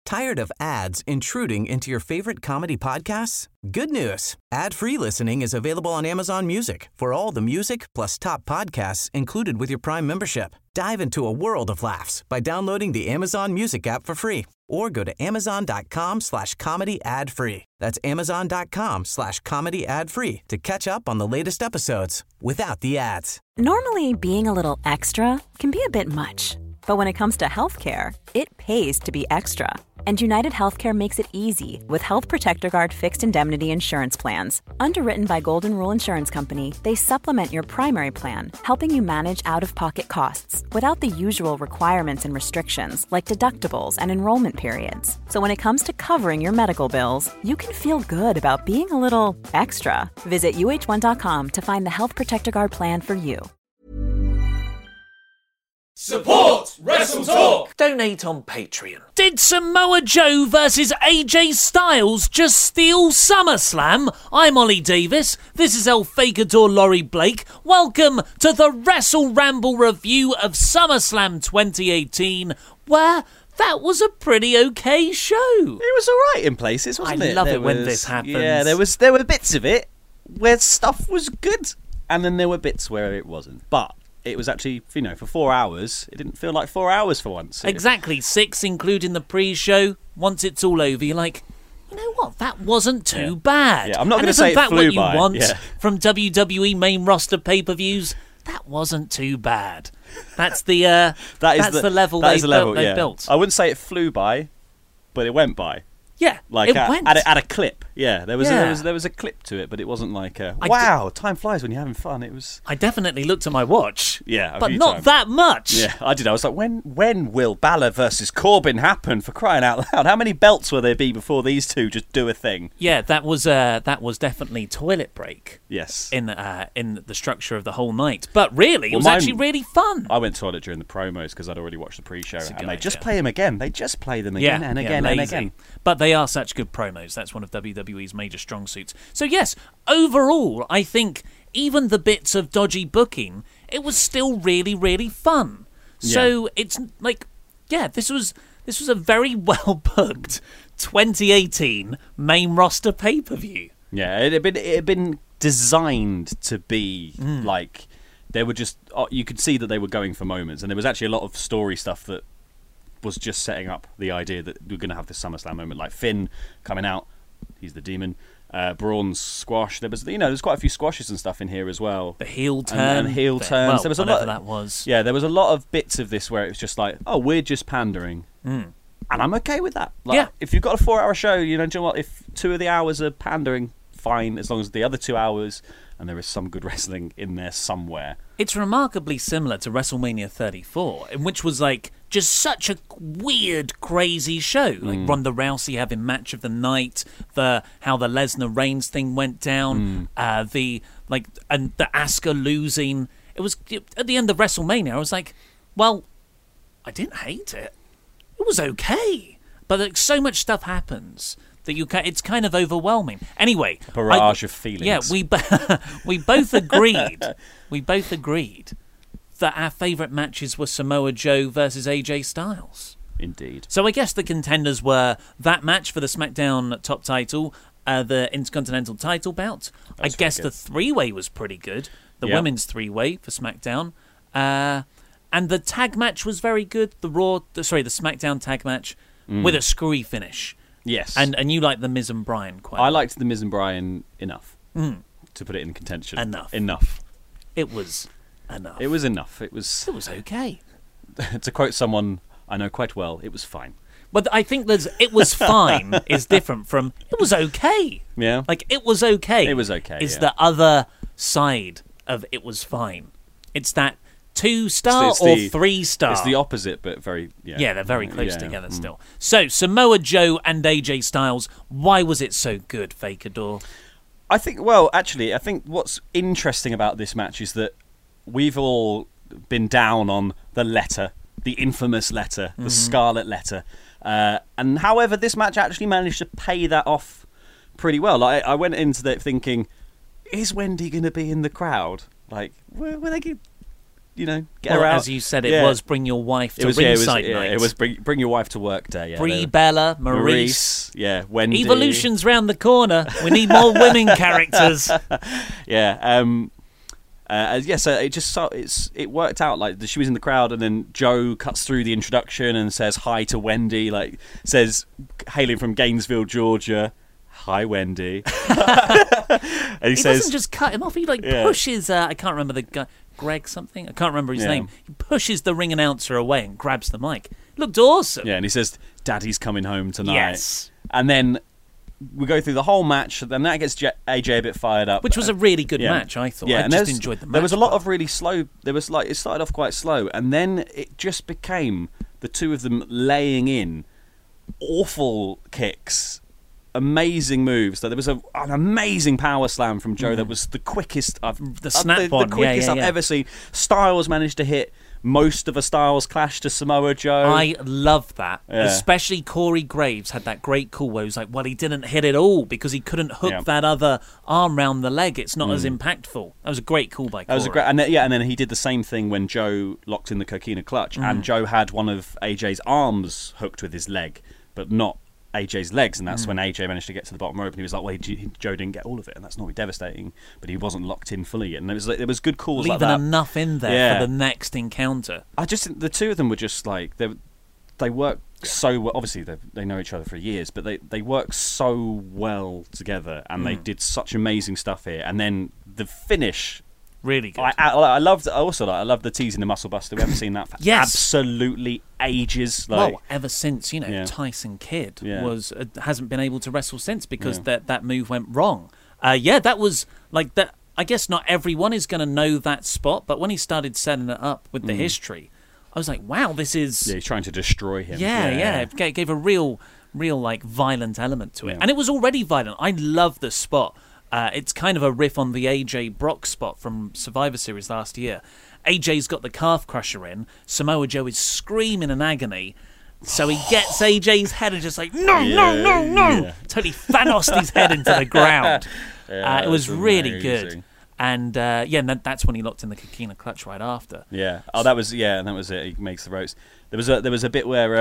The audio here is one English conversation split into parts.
Tired of ads intruding into your favorite comedy podcasts? Good news. Ad-free listening is available on Amazon Music for all the music plus top podcasts included with your Prime membership. Dive into a world of laughs by downloading the Amazon Music app for free or go to amazon.com/comedy ad-free. That's amazon.com/comedy ad-free to catch up on the latest episodes without the ads. Normally, being a little extra can be a bit much. But when it comes to healthcare, it pays to be extra. And United Healthcare makes it easy with Health Protector Guard fixed indemnity insurance plans. Underwritten by Golden Rule Insurance Company, they supplement your primary plan, helping you manage out-of-pocket costs without the usual requirements and restrictions like deductibles and enrollment periods. So when it comes to covering your medical bills, you can feel good about being a little extra. Visit uh1.com to find the Health Protector Guard plan for you. Support Wrestle Talk! Donate on Patreon. Did Samoa Joe versus AJ Styles just steal SummerSlam? I'm Ollie Davis. This is El Fakador Laurie Blake. Welcome to the Wrestle Ramble review of SummerSlam 2018, where that was a pretty okay show. It was alright in places, wasn't it? I love it when this happens. Yeah, there were bits of it where stuff was good, and then there were bits where it wasn't. But it was actually, for 4 hours, it didn't feel like 4 hours for once. Exactly, 6 including the pre-show. Once it's all over, you're like, you know what, that wasn't too bad. Yeah, I'm not going to say it flew Isn't that what you want Yeah. from WWE main roster pay-per-views? That wasn't too bad. That's the the level they built. I wouldn't say it flew by, but it went by. Yeah, like it went. At a clip. Yeah, there was a clip to it, but it wasn't like wow, time flies when you're having fun. It was. I definitely looked at my watch. Yeah, but not that much. Yeah, I did. I was like, when will Balor versus Corbin happen? For crying out loud! How many belts will there be before these two just do a thing? Yeah, that was definitely toilet break. Yes. In the structure of the whole night, but really, it was actually really fun. I went toilet during the promos because I'd already watched the pre-show, and they just play them again. They just play them again and again and again. But they are such good promos. That's one of WWE's major strong suits. So yes, overall, I think even the bits of dodgy booking, it was still really, really fun. Yeah. So it's like, this was a very well booked 2018 main roster pay-per-view. Yeah, it had been designed to be like, they were just, you could see that they were going for moments, and there was actually a lot of story stuff that was just setting up the idea that we're going to have this SummerSlam moment, like Finn coming out, he's the demon, Braun's squash. There's quite a few squashes and stuff in here as well. The heel turn, and heel turns. Well, there was a lot. That was. Yeah, there was a lot of bits of this where it was just like, oh, we're just pandering, and I'm okay with that. Like, if you've got a 4-hour show, do you know what? If 2 of the hours are pandering, fine, as long as the other 2 hours and there is some good wrestling in there somewhere. It's remarkably similar to WrestleMania 34, which was like just such a weird, crazy show. Like Ronda Rousey having match of the night, how the Lesnar Reigns thing went down, and the Asuka losing. It was at the end of WrestleMania. I was like, well, I didn't hate it. It was okay, but like, so much stuff happens that it's kind of overwhelming. Anyway, a barrage of feelings. Yeah, we both agreed. We both agreed that our favourite matches were Samoa Joe versus AJ Styles. Indeed. So I guess the contenders were that match for the SmackDown top title, the Intercontinental title bout. I guess the 3-way was pretty good. The women's 3-way for SmackDown. And the tag match was very good. The SmackDown tag match with a screwy finish. Yes. And you liked the Miz and Bryan quite a lot. I liked the Miz and Bryan enough to put it in contention. Enough. It was enough. It was enough. It was okay. To quote someone I know quite well, it was fine. But I think it was fine is different from it was okay. Yeah. Like, it was okay. It was okay, Is the other side of it was fine. It's that 2-star or 3-star. It's the opposite, but very... Yeah, they're very close together still. So, Samoa Joe and AJ Styles, why was it so good, Fakador? I think what's interesting about this match is that we've all been down on the letter, the infamous letter, the Scarlet Letter. And however, this match actually managed to pay that off pretty well. Like, I went into it thinking, is Wendy going to be in the crowd? Like, were they get her out. As you said, it was bring your wife to ringside night. It was bring your wife to work day. Yeah, Brie Bella, Maurice. Yeah, Wendy. Evolution's round the corner. We need more women characters. Yeah. So it worked out. Like, she was in the crowd, and then Joe cuts through the introduction and says hi to Wendy. Like, says, hailing from Gainesville, Georgia, "Hi, Wendy." And he says, doesn't just cut him off. He pushes. I can't remember the guy. Greg something. I can't remember his name. He pushes the ring announcer away and grabs the mic. Looked awesome. Yeah, and he says, "Daddy's coming home tonight." Yes. And then we go through the whole match, then that gets AJ a bit fired up. Which was a really good match, I thought. Yeah, I just enjoyed the match. There was a lot of really slow... it started off quite slow, and then it just became the two of them laying in awful kicks, amazing moves. There was an amazing power slam from Joe that was the quickest the snap-on, the quickest I've ever seen. Styles managed to hit most of a Styles Clash to Samoa Joe. I love that. Yeah. Especially Corey Graves had that great call where he was like, well, he didn't hit it all because he couldn't hook that other arm round the leg. It's not as impactful. That was a great call by Corey. That was a great, and then he did the same thing when Joe locked in the Coquina Clutch, and Joe had one of AJ's arms hooked with his leg, but not AJ's legs, and that's when AJ managed to get to the bottom rope, and he was like, well, Joe didn't get all of it, and that's normally devastating, but he wasn't locked in fully yet. And there was good calls leaving like that. Enough in there for the next encounter. I just think the two of them were just like, they work so well. Obviously they know each other for years, but they work so well together, and they did such amazing stuff here. And then the finish, really good. I loved the teasing the muscle buster. We haven't seen that for absolutely ages. Ever since Tyson Kidd hasn't been able to wrestle since because that move went wrong. That was like that. I guess not everyone is going to know that spot, but when he started setting it up with the history, I was like, wow, this is... Yeah, he's trying to destroy him. Yeah. It gave a real like violent element to it, and it was already violent. I love the spot. It's kind of a riff on the AJ Brock spot from Survivor Series last year. AJ's got the calf crusher in. Samoa Joe is screaming in agony. So he gets AJ's head and just like, no. Yeah. Totally Thanos his head into the ground. It was really good. And that's when he locked in the Coquina Clutch right after. Yeah. Oh, that was it. He makes the ropes. There was a bit where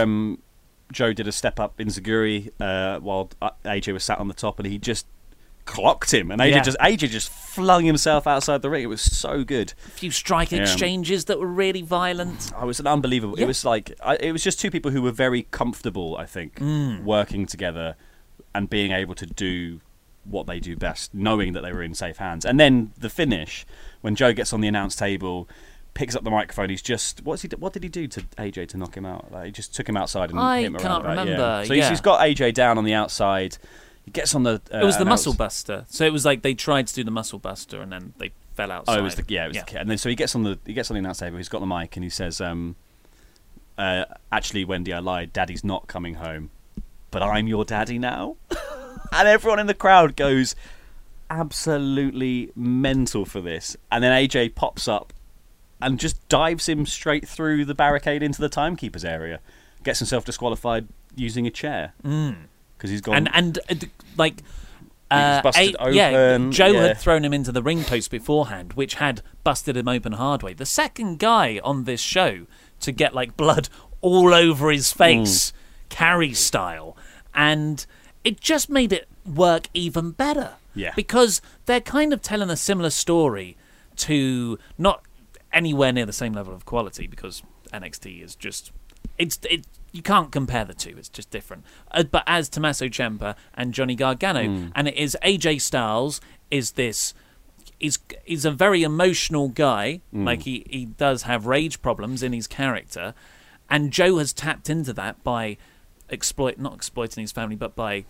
Joe did a step up enziguri while AJ was sat on the top, and he just clocked him, and AJ just flung himself outside the ring. It was so good. A few strike exchanges that were really violent. It was unbelievable. It was like it was just two people who were very comfortable, I think, working together and being able to do what they do best, knowing that they were in safe hands. And then the finish, when Joe gets on the announce table, picks up the microphone. He's just what did he do to AJ to knock him out? Like, he just took him outside and hit him around. I can't remember. Yeah. So he's got AJ down on the outside. He gets on the... it was the muscle buster. So it was like they tried to do the muscle buster and then they fell outside. Oh, it was the kid. And then so he gets on the announce table. He's got the mic and he says, "Actually, Wendy, I lied. Daddy's not coming home, but I'm your daddy now." And everyone in the crowd goes absolutely mental for this. And then AJ pops up and just dives him straight through the barricade into the timekeeper's area. Gets himself disqualified using a chair. Because he's gone... And like... He's busted open. Joe had thrown him into the ring post beforehand, which had busted him open hard way. The second guy on this show to get like blood all over his face, Carrie style. And it just made it work even better. Yeah. Because they're kind of telling a similar story to not anywhere near the same level of quality, because NXT is just... You can't compare the two. It's just different. But as Tommaso Ciampa and Johnny Gargano, and it is AJ Styles is a very emotional guy. Like he does have rage problems in his character, and Joe has tapped into that by not exploiting his family, but by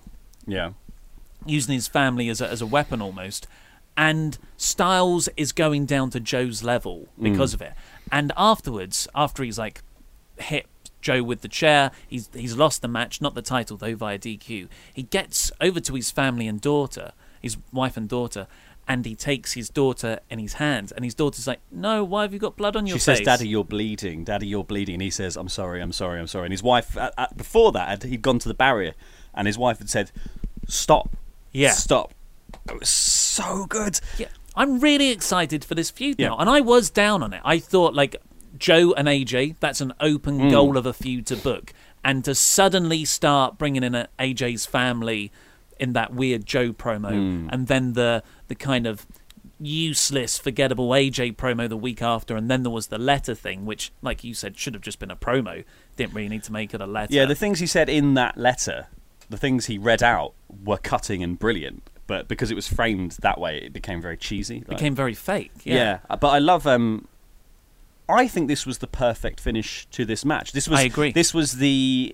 using his family as a weapon almost. And Styles is going down to Joe's level because of it. And afterwards, after he's like hit Joe with the chair, he's lost the match, not the title though, via DQ. He gets over to his family and daughter, his wife and daughter, and he takes his daughter in his hands, and his daughter's like, "No, why have you got blood on your face?" She says, "Daddy, you're bleeding. Daddy, you're bleeding." And he says, "I'm sorry, I'm sorry, I'm sorry." And his wife, before that, he'd gone to the barrier, and his wife had said, "Stop, stop." It was so good. Yeah. I'm really excited for this feud now. Yeah. And I was down on it. I thought, like, Joe and AJ, that's an open goal of a feud to book. And to suddenly start bringing in AJ's family in that weird Joe promo, and then the kind of useless, forgettable AJ promo the week after, and then there was the letter thing, which, like you said, should have just been a promo. Didn't really need to make it a letter. Yeah, the things he said in that letter, the things he read out, were cutting and brilliant. But because it was framed that way, it became very cheesy. It became very fake. Yeah, but I love... I think this was the perfect finish to this match. I agree. This was the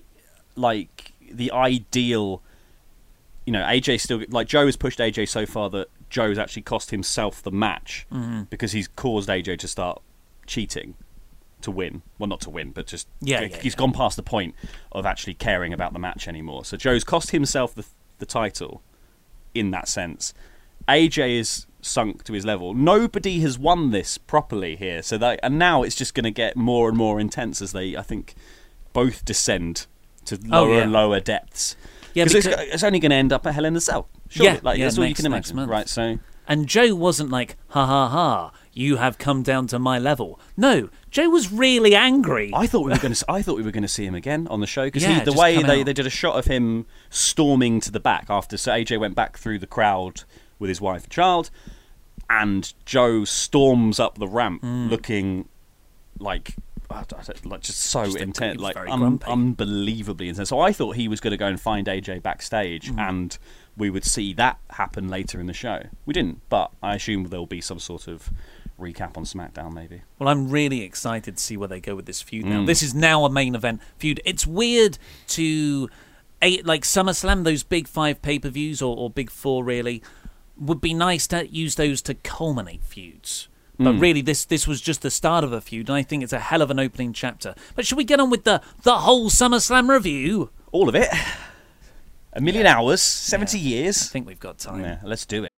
ideal... You know, AJ still... Like, Joe has pushed AJ so far that Joe's actually cost himself the match because he's caused AJ to start cheating to win. Well, not to win, but just... He's gone past the point of actually caring about the match anymore. So Joe's cost himself the title in that sense. AJ is sunk to his level. Nobody has won this properly here. And now it's just going to get more and more intense as they, I think, both descend to lower and lower depths. Yeah, because it's only going to end up at Hell in a Cell. Surely. That's all you can imagine. Right, so... And Joe wasn't like, ha ha ha, you have come down to my level. No, Joe was really angry. I thought we were going to see him again on the show because the way they did a shot of him storming to the back after, so AJ went back through the crowd with his wife and child, and Joe storms up the ramp looking like just so intense, like unbelievably intense. So I thought he was going to go and find AJ backstage and we would see that happen later in the show. We didn't, but I assume there'll be some sort of recap on SmackDown maybe. Well, I'm really excited to see where they go with this feud now. This is now a main event feud. It's weird to... like SummerSlam, those big 5 pay-per-views, or big 4 really, would be nice to use those to culminate feuds. But really, this was just the start of a feud, and I think it's a hell of an opening chapter. But should we get on with the whole SummerSlam review? All of it. A million hours, 70 years. I think we've got time. Yeah, let's do it.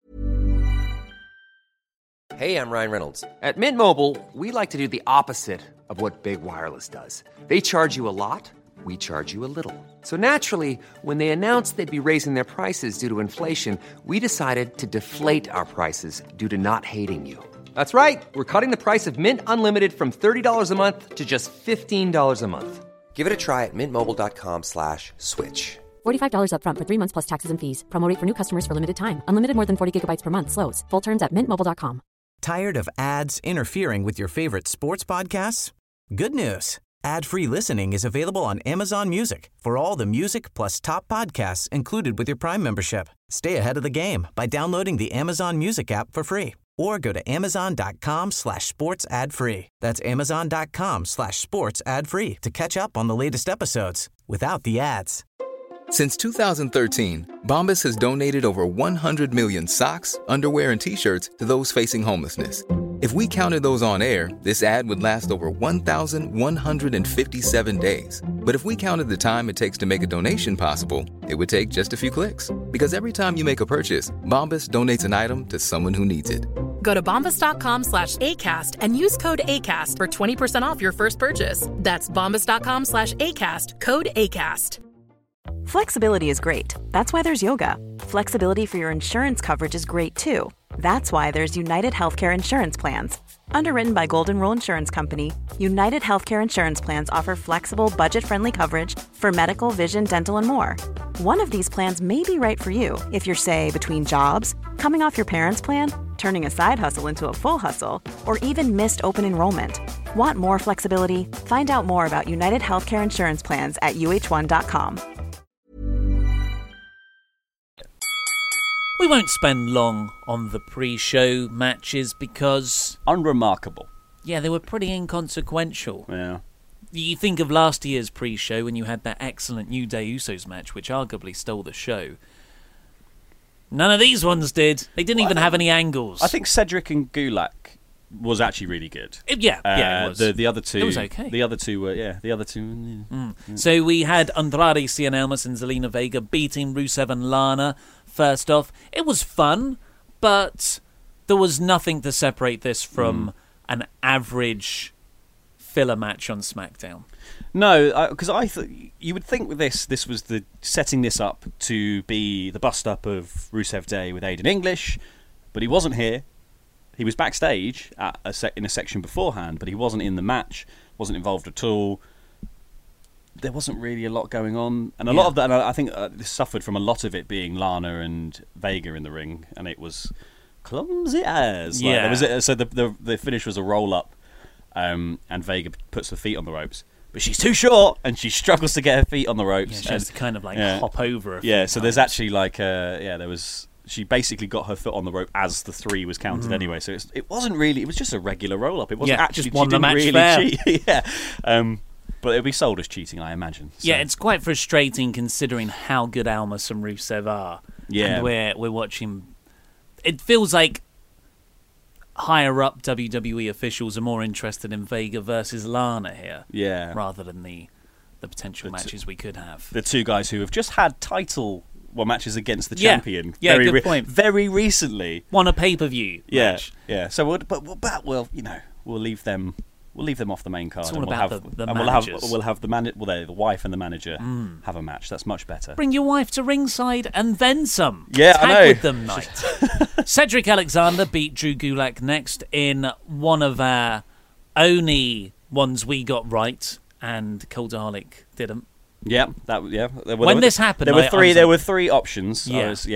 Hey, I'm Ryan Reynolds. At Mint Mobile, we like to do the opposite of what Big Wireless does. They charge you a lot, we charge you a little. So naturally, when they announced they'd be raising their prices due to inflation, we decided to deflate our prices due to not hating you. That's right. We're cutting the price of Mint Unlimited from $30 a month to just $15 a month. Give it a try at mintmobile.com/switch. $45 up front for 3 months plus taxes and fees. Promo rate for new customers for limited time. Unlimited more than 40 gigabytes per month. Slows full terms at mintmobile.com. Tired of ads interfering with your favorite sports podcasts? Good news. Ad-free listening is available on Amazon Music for all the music plus top podcasts included with your Prime membership. Stay ahead of the game by downloading the Amazon Music app for free or go to amazon.com/sports ad free. That's amazon.com/sports ad free to catch up on the latest episodes without the ads. Since 2013, Bombas has donated over 100 million socks, underwear, and T-shirts to those facing homelessness. If we counted those on air, this ad would last over 1,157 days. But if we counted the time it takes to make a donation possible, it would take just a few clicks. Because every time you make a purchase, Bombas donates an item to someone who needs it. Go to bombas.com/ACAST and use code ACAST for 20% off your first purchase. That's bombas.com/ACAST, code ACAST. Flexibility is great. That's why there's yoga. Flexibility for your insurance coverage is great too. That's why there's United Healthcare Insurance Plans. Underwritten by Golden Rule Insurance Company, United Healthcare Insurance Plans offer flexible, budget-friendly coverage for medical, vision, dental, and more. One of these plans may be right for you if you're, say, between jobs, coming off your parents' plan, turning a side hustle into a full hustle, or even missed open enrollment. Want more flexibility? Find out more about United Healthcare Insurance Plans at uh1.com. We won't spend long on the pre-show matches because... Unremarkable. Yeah, they were pretty inconsequential. Yeah. You think of last year's pre-show when you had that excellent New Day Usos match, which arguably stole the show. None of these ones did. They didn't even have any angles. I think Cedric and Gulak was actually really good. It was. The other two... It was okay. The other two were, Yeah. So we had Andrade Cien Almas and Zelina Vega beating Rusev and Lana. First off, it was fun, but there was nothing to separate this from an average filler match on SmackDown. No, because I thought you would think with this was the setting this up to be the bust up of Rusev Day with Aiden English, but he wasn't here. He was backstage at in a section beforehand, but he wasn't in the match, wasn't involved at all. There wasn't really a lot going on, and a lot of that. And I think this suffered from a lot of it being Lana and Vega in the ring, and it was clumsy as. Like, there was so the finish was a roll up, and Vega puts her feet on the ropes, but she's too short, and she struggles to get her feet on the ropes. Yeah, she has to kind of like hop over. So there's actually like there was. She basically got her foot on the rope as the 3 was counted anyway. So it wasn't really. It was just a regular roll up. It wasn't actually. Just won the match really fair. cheat. But it'll be sold as cheating, I imagine. So. Yeah, it's quite frustrating considering how good Almas and Rusev are. Yeah, and we're watching. It feels like higher up WWE officials are more interested in Vega versus Lana here. Yeah, rather than the potential matches we could have. The 2 guys who have just had matches against the champion. Yeah, good point. Very recently, won a pay-per-view match. Yeah. So we'll leave them. We'll leave them off the main card. It's all about the managers. We'll have the wife and the manager have a match. That's much better. Bring your wife to ringside and then some. Yeah, Tag I know. with them night. Cedric Alexander beat Drew Gulak next in one of our only ones we got right, and Coldaholic didn't. Yeah, When this happened, there were 3 options.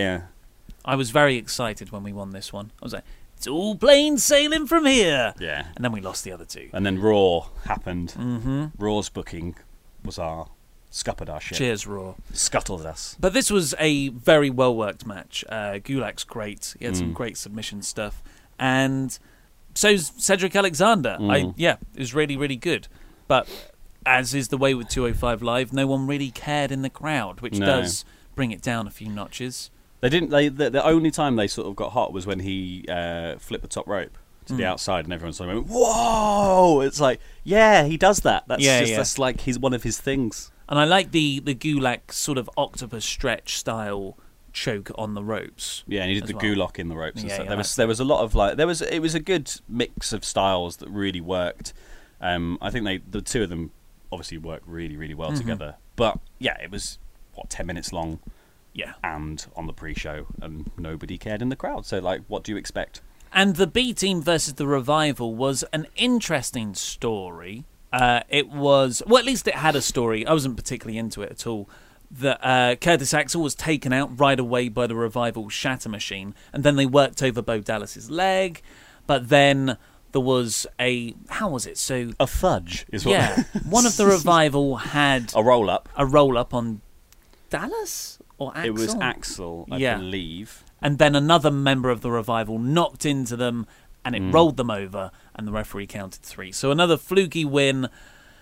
I was very excited when we won this one. I was like, it's all plain sailing from here. Yeah. And then we lost the other 2. And then Raw happened. Mm-hmm. Raw's booking was scuppered our shit. Cheers, Raw. Scuttled us. But this was a very well-worked match. Gulak's great. He had some great submission stuff. And so's Cedric Alexander. It was really, really good. But as is the way with 205 Live, no one really cared in the crowd, which does bring it down a few notches. They didn't. The only time they sort of got hot was when he flipped the top rope to the outside, and everyone sort of went, "Whoa!" It's like, yeah, he does that. That's like one of his things. And I like the Gulak sort of octopus stretch style choke on the ropes. Yeah, and he did the Gulak in the ropes. And stuff. Yeah, there was a lot of it was a good mix of styles that really worked. I think the 2 of them obviously work really, really well together. But yeah, it was 10 minutes long. Yeah. And on the pre-show, and nobody cared in the crowd. So, what do you expect? And the B Team versus the Revival was an interesting story. It was... Well, at least it had a story. I wasn't particularly into it at all. That Curtis Axel was taken out right away by the Revival Shatter Machine, and then they worked over Bo Dallas's leg. But then there was a... How was it? So a fudge is what... Yeah. One of the Revival had... A roll-up. A roll-up on Dallas? Or Axel? It was Axel, I believe. And then another member of the Revival knocked into them, and it rolled them over, and the referee counted 3. So another fluky win.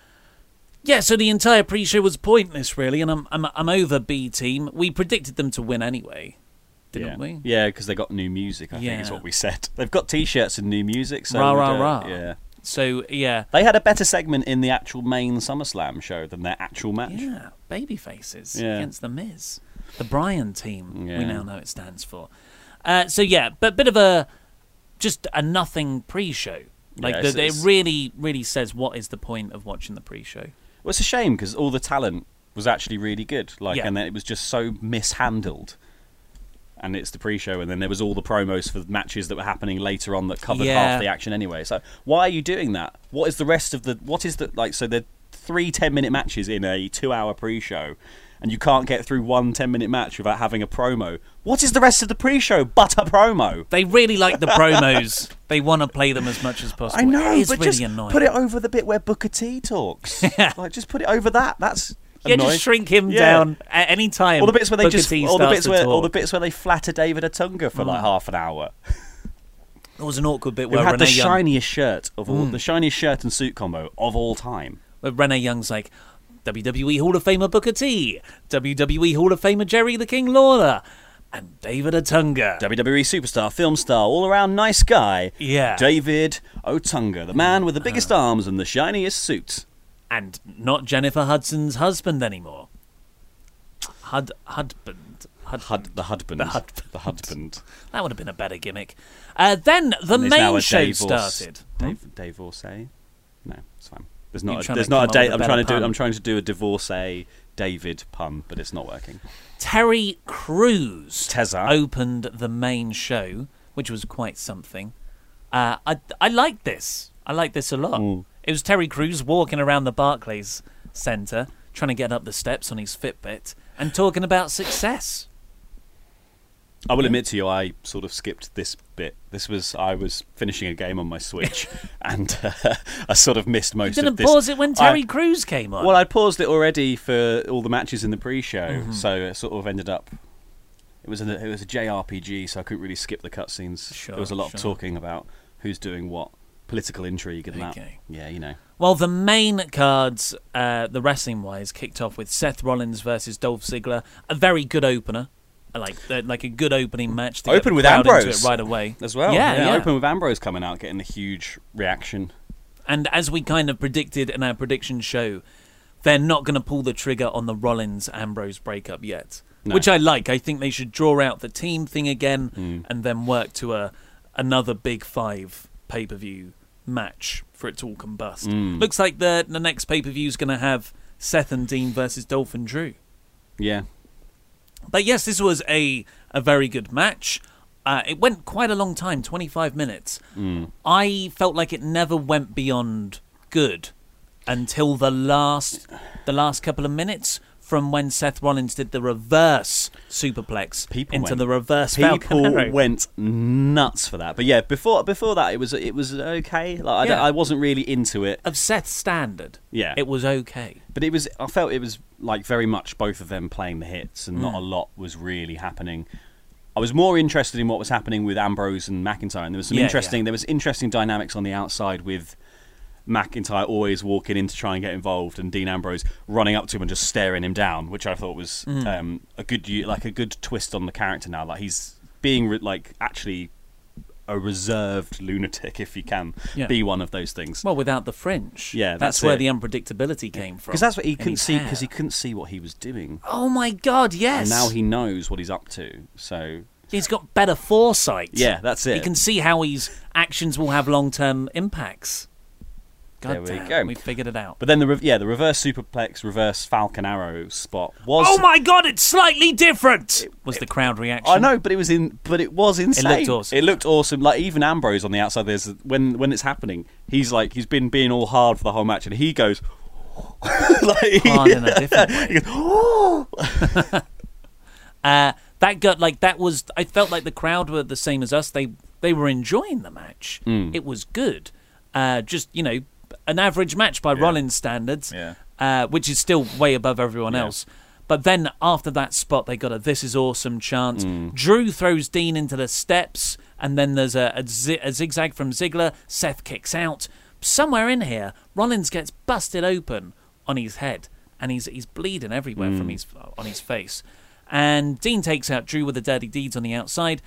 Yeah, so the entire pre-show was pointless, really, and I'm over B Team. We predicted them to win anyway, didn't we? Yeah, because they got new music, I think is what we said. They've got T-shirts and new music. So rah. Yeah. So, yeah. They had a better segment in the actual main SummerSlam show than their actual match. Yeah, Babyfaces against The Miz. The Bryan team, we now know it stands for. But bit of just a nothing pre-show. It really, really says what is the point of watching the pre-show. Well, it's a shame because all the talent was actually really good. And then it was just so mishandled. And it's the pre-show, and then there was all the promos for matches that were happening later on that covered half the action anyway. So why are you doing that? What is the rest of so there are 3 10-minute matches in a 2-hour pre-show, and you can't get through one 10-minute match without having a promo. What is the rest of the pre-show but a promo? They really like the promos. They want to play them as much as possible. I know, it's but really just annoying. Put it over the bit where Booker T talks. Just put it over that. That's annoying. Just shrink him down at any time. All the bits where all the bits where they flatter David Otunga for like half an hour. There was an awkward bit where had Renee the Young... shiniest shirt of all, the shiniest shirt and suit combo of all time. Where Renee Young's like, WWE Hall of Famer Booker T, WWE Hall of Famer Jerry the King Lawler, and David Otunga. WWE superstar, film star, all-around nice guy. Yeah. David Otunga, the man with the biggest arms and the shiniest suit. And not Jennifer Hudson's husband anymore. Hudband. The husband. That would have been a better gimmick. Then the main show started. Dave Orsay? No, it's fine. There's There's not a date. I'm trying to do a divorcee David pun, but it's not working. Terry Crews Tezza opened the main show, which was quite something. I like this. I like this a lot. It was Terry Crews walking around the Barclays Centre, trying to get up the steps on his Fitbit and talking about success. I will admit to you, I sort of skipped this bit. I was finishing a game on my Switch, and I sort of missed most of this. You didn't pause it when Terry Crews came on? Well, I'd paused it already for all the matches in the pre-show, so it sort of ended up... It was a JRPG, so I couldn't really skip the cutscenes. Sure, there was a lot of talking about who's doing what, political intrigue and that. Yeah, you know. Well, the main cards, the wrestling-wise, kicked off with Seth Rollins versus Dolph Ziggler. A very good opener. Like a good opening match. To open get with the crowd Ambrose into it right away as well. Yeah. Open with Ambrose coming out, getting a huge reaction. And as we kind of predicted in our prediction show, they're not going to pull the trigger on the Rollins-Ambrose breakup yet. No. Which I like. I think they should draw out the team thing again and then work to another Big 5 pay-per-view match for it to all combust. Looks like the next pay-per-view is going to have Seth and Dean versus Dolph and Drew. Yeah. But yes, this was a very good match. It went quite a long time, 25 minutes. I felt like it never went beyond good until the last couple of minutes from when Seth Rollins did the reverse superplex the reverse Falcon Arrow. People went nuts for that. But yeah, before that, it was okay. Like, I wasn't really into it. Of Seth's standard, yeah, it was okay. But I felt it was like very much both of them playing the hits, and not a lot was really happening. I was more interested in what was happening with Ambrose and McIntyre, and there was some interesting dynamics on the outside with McIntyre always walking in to try and get involved, and Dean Ambrose running up to him and just staring him down, which I thought was a good twist on the character now. Like, he's being actually a reserved lunatic, if he can be one of those things. Well, without the fringe. Yeah, that's where the unpredictability came from. Because that's what he couldn't see, because he couldn't see what he was doing. Oh my God, yes. And now he knows what he's up to, so... He's got better foresight. Yeah, that's it. He can see how his actions will have long-term impacts. God there we damn, go. We figured it out. But then the reverse superplex, reverse Falcon Arrow spot was... Oh my God, it's slightly different! Was the crowd reaction. I know, but it was insane. It looked awesome. It looked awesome. Like, even Ambrose on the outside, when it's happening, he's been being all hard for the whole match, and he goes... hard in a different way. He goes, I felt like the crowd were the same as us. They were enjoying the match. It was good. Just, an average match by Rollins standards, which is still way above everyone else. But then after that spot, they got a "This is awesome" chant. Drew throws Dean into the steps, and then there's a zigzag from Ziggler. Seth kicks out. Somewhere in here, Rollins gets busted open on his head, and he's bleeding everywhere from on his face. And Dean takes out Drew with the dirty deeds on the outside.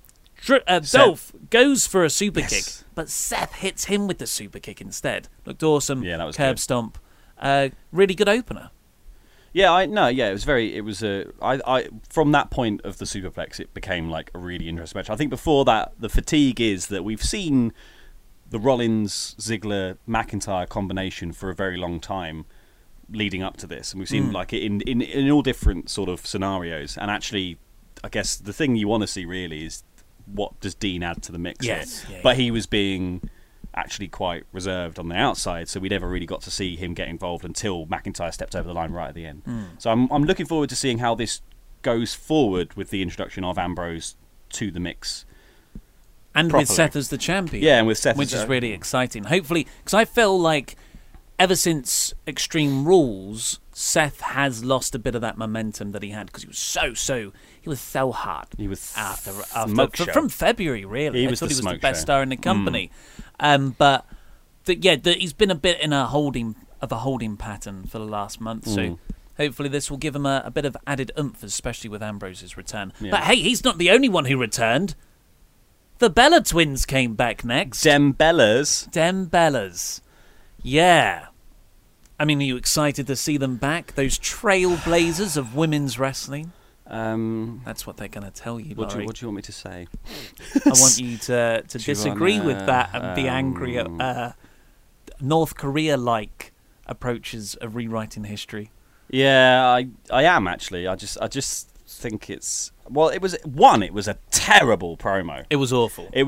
Dolph goes for a super kick, but Seth hits him with the super kick instead. Looked awesome. Yeah, that was curb good. Stomp. Really good opener. Yeah, it was from that point of the superplex, it became like a really interesting match. I think before that, the fatigue is that we've seen the Rollins, Ziggler, McIntyre combination for a very long time leading up to this, and we've seen like in all different sort of scenarios. And actually, I guess the thing you want to see really is what does Dean add to the mix here? But he was being actually quite reserved on the outside, so we never really got to see him get involved until McIntyre stepped over the line right at the end. So I'm looking forward to seeing how this goes forward with the introduction of Ambrose to the mix. And properly. With Seth as the champion. Yeah, and with Seth which is really exciting. Hopefully, because I feel like ever since Extreme Rules, Seth has lost a bit of that momentum that he had, because he was so hard. He was from February, really. I thought he was the best star in the company. But he's been a bit in a holding pattern for the last month. So hopefully this will give him a bit of added oomph, especially with Ambrose's return. Yeah. But hey, he's not the only one who returned. The Bella twins came back next. Dem Bellas. Yeah. I mean, are you excited to see them back? Those trailblazers of women's wrestling? That's what they're going to tell you, what do you want me to say? I want you to disagree with that and be angry at North Korea-like approaches of rewriting history. Yeah, I am, actually. I just think it's... Well, it was a terrible promo. It was awful. It was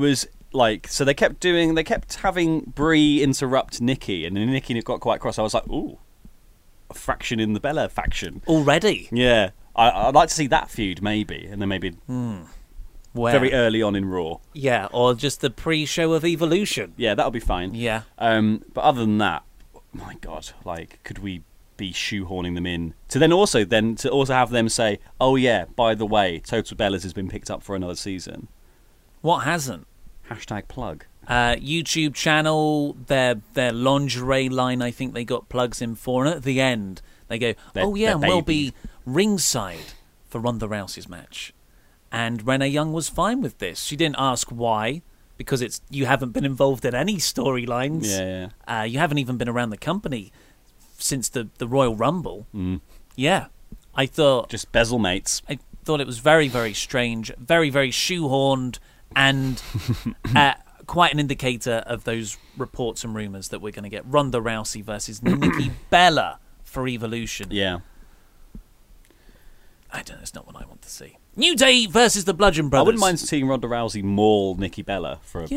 so they kept having Brie interrupt Nikki, and then Nikki got quite cross. I was like, ooh, a fraction in the Bella faction already. Yeah, I'd like to see that feud maybe, and then maybe very early on in Raw. Yeah, or just the pre-show of Evolution. Yeah, that'll be fine. Yeah. But other than that, my God, like, could we be shoehorning them in to also have them say, oh yeah, by the way, Total Bellas has been picked up for another season. What hasn't? #plug. YouTube channel, their lingerie line, I think they got plugs in for, and at the end they go, and we'll be ringside for Ronda Rousey's match. And Renee Young was fine with this. She didn't ask why, because you haven't been involved in any storylines. Yeah. You haven't even been around the company since the Royal Rumble. Yeah. I thought... just bezel mates. I thought it was very, very strange, very, very shoehorned, and quite an indicator of those reports and rumours that we're going to get Ronda Rousey versus Nikki Bella for Evolution. Yeah. I don't know, it's not what I want to see. New Day versus the Bludgeon Brothers. I wouldn't mind seeing Ronda Rousey maul Nikki Bella for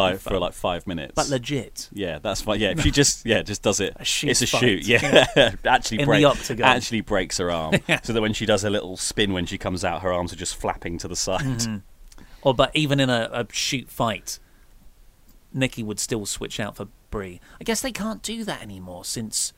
5 minutes. But legit. Yeah, that's fine. Yeah, if she just does it. It's a fight. shoot. Yeah, actually breaks her arm, so that when she does a little spin when she comes out, her arms are just flapping to the side. Mm-hmm. But even in a shoot fight, Nikki would still switch out for Brie. I guess they can't do that anymore since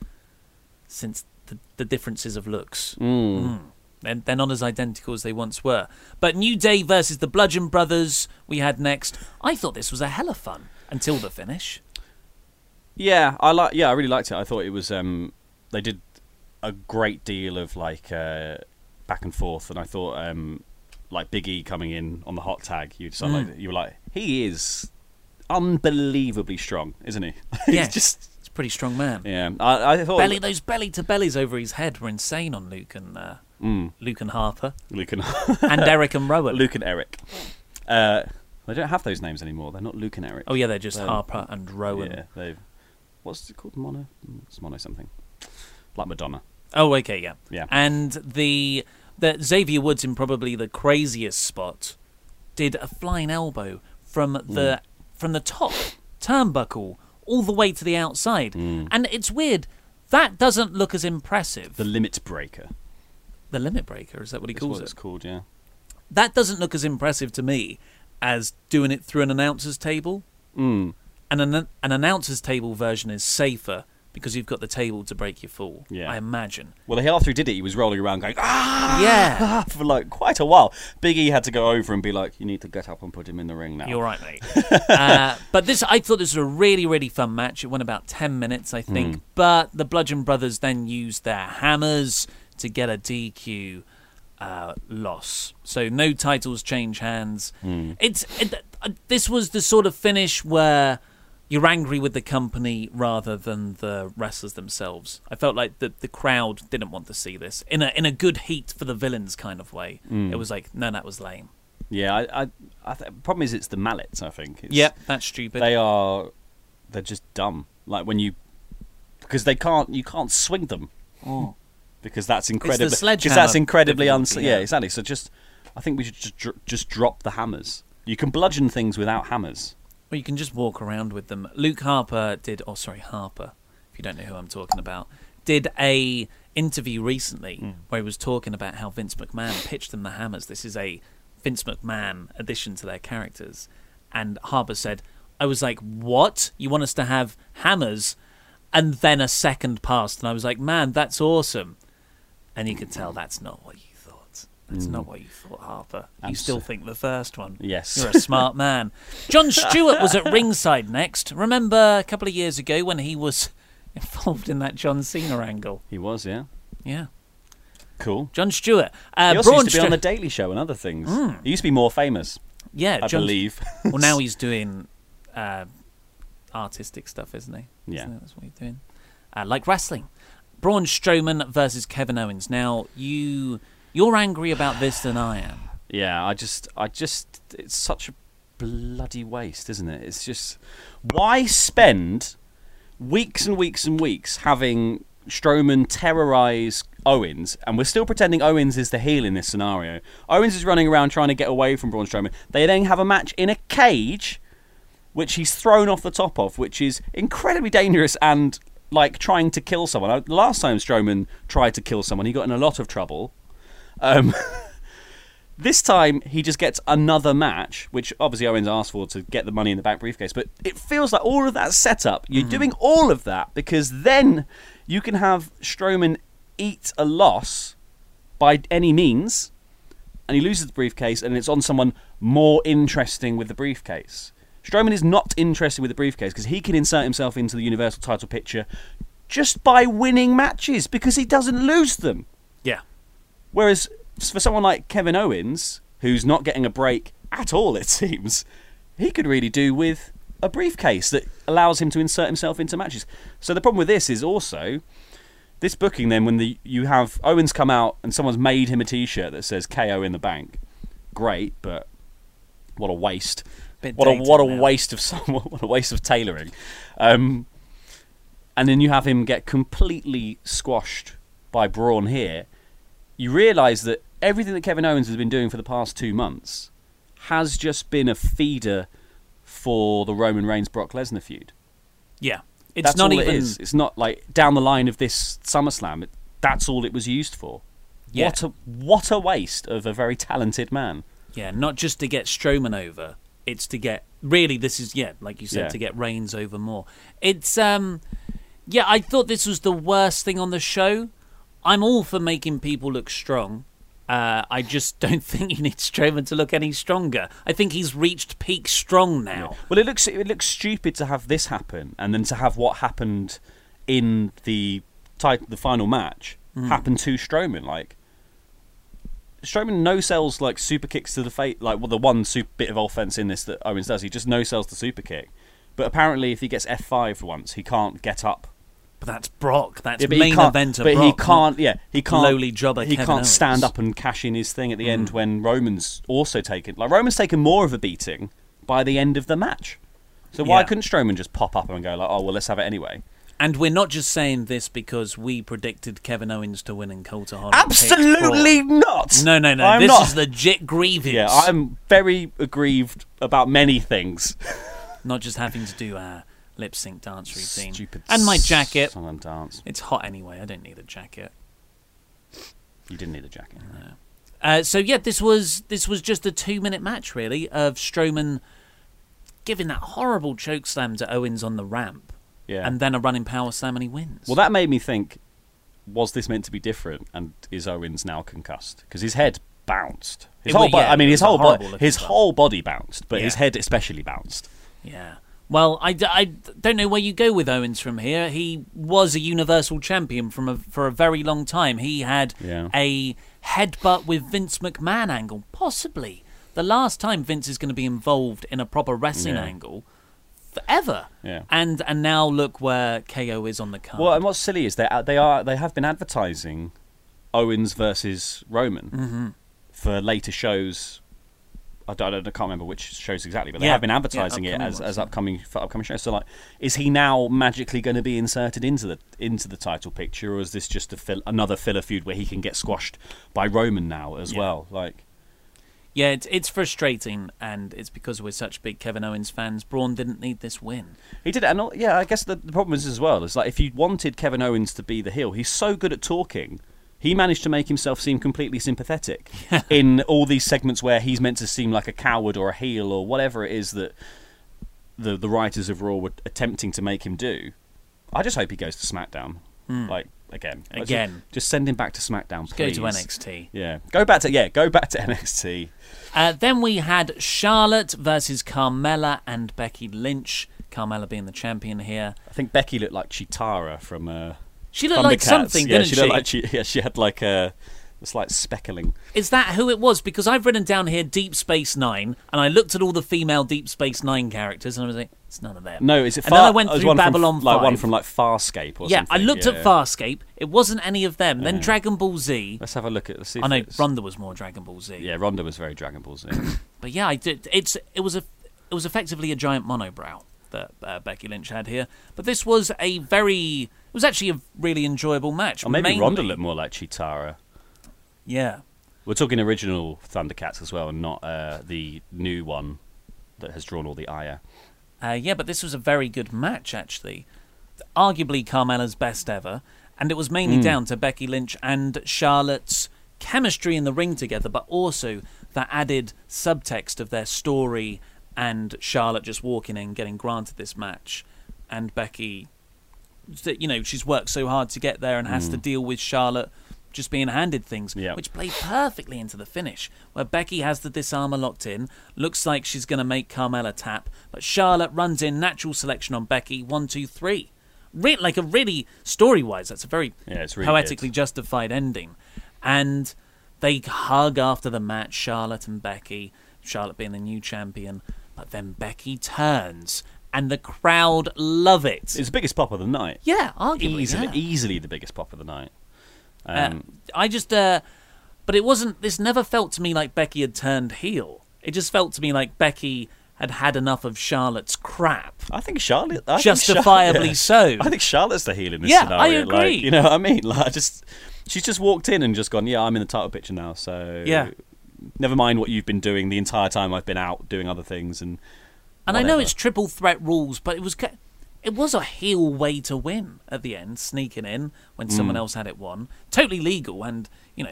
the differences of looks. They're not as identical as they once were. But New Day versus the Bludgeon Brothers we had next. I thought this was a hell of fun until the finish. Yeah, I really liked it. I thought it was they did a great deal of like back and forth, and I thought like Big E coming in on the hot tag, you were like, he is unbelievably strong, isn't he? Yeah, he's a pretty strong man. Yeah, I thought those belly to bellies over his head were insane on Luke and Harper, and Eric and Rowan. Luke and Eric. They don't have those names anymore. They're not Luke and Eric. Oh yeah, they're just Harper and Rowan. Yeah, what's it called? Mono? It's Mono something. Like Madonna. Oh, okay, yeah. Yeah. And the Xavier Woods, in probably the craziest spot, did a flying elbow from the top turnbuckle all the way to the outside. And it's weird. That doesn't look as impressive. The limit breaker. The limit breaker, is that what he calls it? It's called, yeah. That doesn't look as impressive to me as doing it through an announcer's table. And an announcer's table version is safer because you've got the table to break your fall, I imagine. Well, after he did it, he was rolling around going, yeah, for like quite a while. Big E had to go over and be like, you need to get up and put him in the ring now. You're right, mate. But I thought this was a really, really fun match. It went about 10 minutes, I think. But the Bludgeon Brothers then used their hammers to get a DQ loss. So no titles change hands. This was the sort of finish where you're angry with the company rather than the wrestlers themselves. I felt like the crowd didn't want to see this in a good heat for the villains kind of way. It was like, no, that was lame. Yeah, the problem is it's the mallets, I think. Yep, that's stupid. They're just dumb. Like because you can't swing them. Because that's incredibly yeah, exactly. So I think we should just drop the hammers. You can bludgeon things without hammers. Well, you can just walk around with them. Luke Harper Harper, if you don't know who I'm talking about, did a interview recently where he was talking about how Vince McMahon pitched them the hammers. This is a Vince McMahon addition to their characters. And Harper said, I was like, what? You want us to have hammers? And then a second passed, and I was like, man, that's awesome. And you could tell that's not what you thought. That's not what you thought, Harper. You still think the first one. Yes. You're a smart man. Jon Stewart was at ringside next. Remember a couple of years ago when he was involved in that John Cena angle? He was, yeah. Yeah. Cool. Jon Stewart. He also used to be on The Daily Show and other things. He used to be more famous. Yeah. I believe. Well, now he's doing artistic stuff, isn't he? Yeah. That's what he's doing. Like wrestling. Braun Strowman versus Kevin Owens. Now, you're angry about this than I am. Yeah, I just, it's such a bloody waste, isn't it? It's just, why spend weeks and weeks and weeks having Strowman terrorise Owens, and we're still pretending Owens is the heel in this scenario. Owens is running around trying to get away from Braun Strowman. They then have a match in a cage which he's thrown off the top of, which is incredibly dangerous and like trying to kill someone. Last time Strowman tried to kill someone, he got in a lot of trouble. This time, he just gets another match, which obviously Owens asked for to get the Money in the Bank briefcase. But it feels like all of that setup, you're doing all of that because then you can have Strowman eat a loss by any means, and he loses the briefcase, and it's on someone more interesting with the briefcase. Strowman is not interested with the briefcase because he can insert himself into the Universal title picture just by winning matches because he doesn't lose them. Yeah. Whereas for someone like Kevin Owens, who's not getting a break at all, it seems, he could really do with a briefcase that allows him to insert himself into matches. So the problem with this is also this booking then when you have Owens come out and someone's made him a t-shirt that says KO in the bank. Great, but what a waste. What a waste of someone, what a waste of tailoring. And then you have him get completely squashed by Braun here. You realise that everything that Kevin Owens has been doing for the past 2 months has just been a feeder for the Roman Reigns-Brock Lesnar feud. Yeah. That's not all even... it is. It's not like down the line of this SummerSlam. That's all it was used for. Yeah. What a waste of a very talented man. Yeah, not just to get Strowman over. It's to get... Really, this is, like you said, to get Reigns over more. It's, I thought this was the worst thing on the show. I'm all for making people look strong. I just don't think you need Strowman to look any stronger. I think he's reached peak strong now. Yeah. Well, it looks stupid to have this happen, and then to have what happened in the final match happen to Strowman. Like Strowman no-sells like super kicks to the face. Like the one bit of offense in this that Owens does, he just no-sells the super kick. But apparently, if he gets F5'd once, he can't get up. But that's Brock. That's main eventer Brock. But he can't. Yeah, he can't. Lowly jobber. He can't stand up and cash in his thing at the end when Roman's also taken. Like Roman's taken more of a beating by the end of the match. So why couldn't Strowman just pop up and go like, "Oh well, let's have it anyway"? And we're not just saying this because we predicted Kevin Owens to win and Coulter Holland. Absolutely not. No. This is legit grievous. Yeah, I'm very aggrieved about many things. Not just having to do our lip sync dance routine. Stupid and my jacket. Song and dance. It's hot anyway. I don't need a jacket. You didn't need a jacket. No. This was just a 2-minute match really of Strowman giving that horrible choke slam to Owens on the ramp. Yeah. And then a running power slam and he wins. Well, that made me think, was this meant to be different? And is Owens now concussed? Because his head bounced. His whole body bounced, but his head especially bounced. Yeah. Well, I don't know where you go with Owens from here. He was a Universal Champion for a very long time. He had a headbutt with Vince McMahon angle, possibly. The last time Vince is going to be involved in a proper wrestling angle forever. Yeah. And now look where KO is on the card. Well, and what's silly is they have been advertising Owens versus Roman for later shows. I can't remember which shows exactly, but they have been advertising it as upcoming shows. So, like, is he now magically going to be inserted into the title picture, or is this just another filler feud where he can get squashed by Roman now as well? Like, yeah, it's frustrating, and it's because we're such big Kevin Owens fans. Braun didn't need this win. He did, and I guess the problem is as well is like if you wanted Kevin Owens to be the heel, he's so good at talking. He managed to make himself seem completely sympathetic in all these segments where he's meant to seem like a coward or a heel or whatever it is that the writers of Raw were attempting to make him do. I just hope he goes to SmackDown. Like, again. Just send him back to SmackDown, please. Go to NXT. Yeah. Go back to NXT. Then we had Charlotte versus Carmella and Becky Lynch. Carmella being the champion here. I think Becky looked like Chitara from... She looked like something, didn't she? She had like a slight speckling. Is that who it was? Because I've written down here Deep Space Nine, and I looked at all the female Deep Space Nine characters, and I was like, it's none of them. No, is it? And then I went through Babylon 5. Like one from like Farscape or something. Yeah, I looked at Farscape. It wasn't any of them. Then Dragon Ball Z. Let's have a look at. Let's see. I know Ronda was more Dragon Ball Z. Yeah, Ronda was very Dragon Ball Z. But yeah, I did. It was effectively a giant monobrow that Becky Lynch had here. But this was it was actually a really enjoyable match. Or maybe Ronda looked more like Chitara. Yeah. We're talking original Thundercats as well, and not the new one that has drawn all the ire. But this was a very good match, actually. Arguably Carmella's best ever, and it was mainly down to Becky Lynch and Charlotte's chemistry in the ring together, but also that added subtext of their story and Charlotte just walking in, getting granted this match, and Becky, she's worked so hard to get there and has to deal with Charlotte just being handed things, which played perfectly into the finish, where Becky has the disarmer locked in, looks like she's going to make Carmella tap, but Charlotte runs in, natural selection on Becky, 1, 2, 3. Really, story-wise, that's a very poetically justified ending. And they hug after the match, Charlotte and Becky, Charlotte being the new champion, but then Becky turns, and the crowd love it. It's the biggest pop of the night. Yeah, arguably. Easily the biggest pop of the night. But it wasn't, this never felt to me like Becky had turned heel. It just felt to me like Becky had enough of Charlotte's crap. I think Charlotte... Justifiably so. I think Charlotte's the heel in this scenario. I agree. You know what I mean? She's just walked in and just gone, I'm in the title picture now, so... Yeah. Never mind what you've been doing the entire time I've been out doing other things and I know it's triple threat rules, but it was a heel way to win at the end, sneaking in when someone else had it won. Totally legal, and,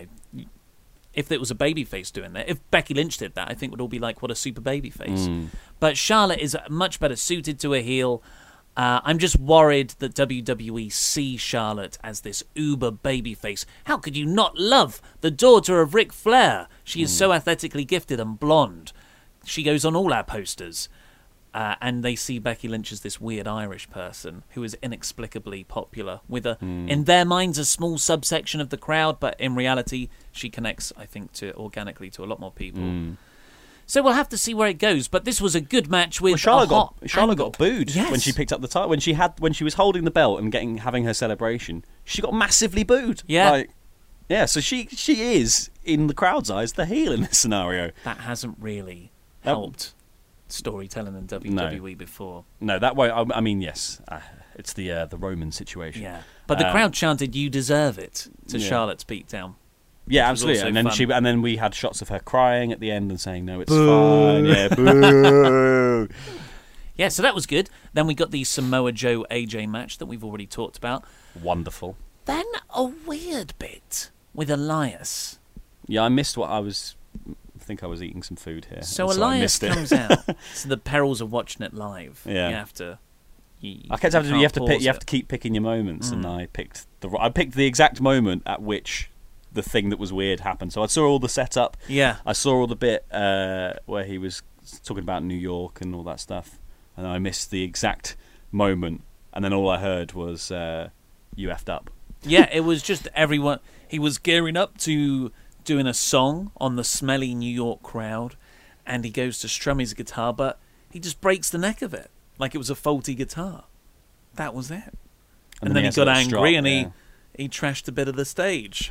if it was a babyface doing that, if Becky Lynch did that, I think it would all be like, what a super babyface. But Charlotte is much better suited to a heel. I'm just worried that WWE see Charlotte as this uber babyface. How could you not love the daughter of Ric Flair? She is so athletically gifted and blonde. She goes on all our posters. And they see Becky Lynch as this weird Irish person who is inexplicably popular with in their minds, a small subsection of the crowd, but in reality, she connects, I think, organically to a lot more people. So we'll have to see where it goes. But this was a good match with Charlotte got booed when she picked up the title. When she was holding the belt and having her celebration, she got massively booed. Yeah. So she is, in the crowd's eyes, the heel in this scenario. That hasn't really helped storytelling in WWE before. No, that way. I mean, yes, it's the Roman situation. Yeah, but the crowd chanted, "You deserve it" to Charlotte's beatdown. Yeah, absolutely. And then we had shots of her crying at the end and saying, "No, it's fine." Yeah, boo. Yeah, so that was good. Then we got the Samoa Joe AJ match that we've already talked about. Wonderful. Then a weird bit with Elias. Yeah, I missed what I was. I think I was eating some food here. So Elias comes out. So the perils of watching it live. Yeah. You have to. You have to keep picking your moments, and I picked the exact moment at which the thing that was weird happened. So I saw all the setup. Yeah. I saw all the bit where he was talking about New York and all that stuff, and I missed the exact moment, and then all I heard was "You effed up." Yeah, it was just everyone. He was gearing up to doing a song on the smelly New York crowd, and he goes to strum his guitar, but he just breaks the neck of it like it was a faulty guitar. That was it. And then he got angry and he trashed a bit of the stage.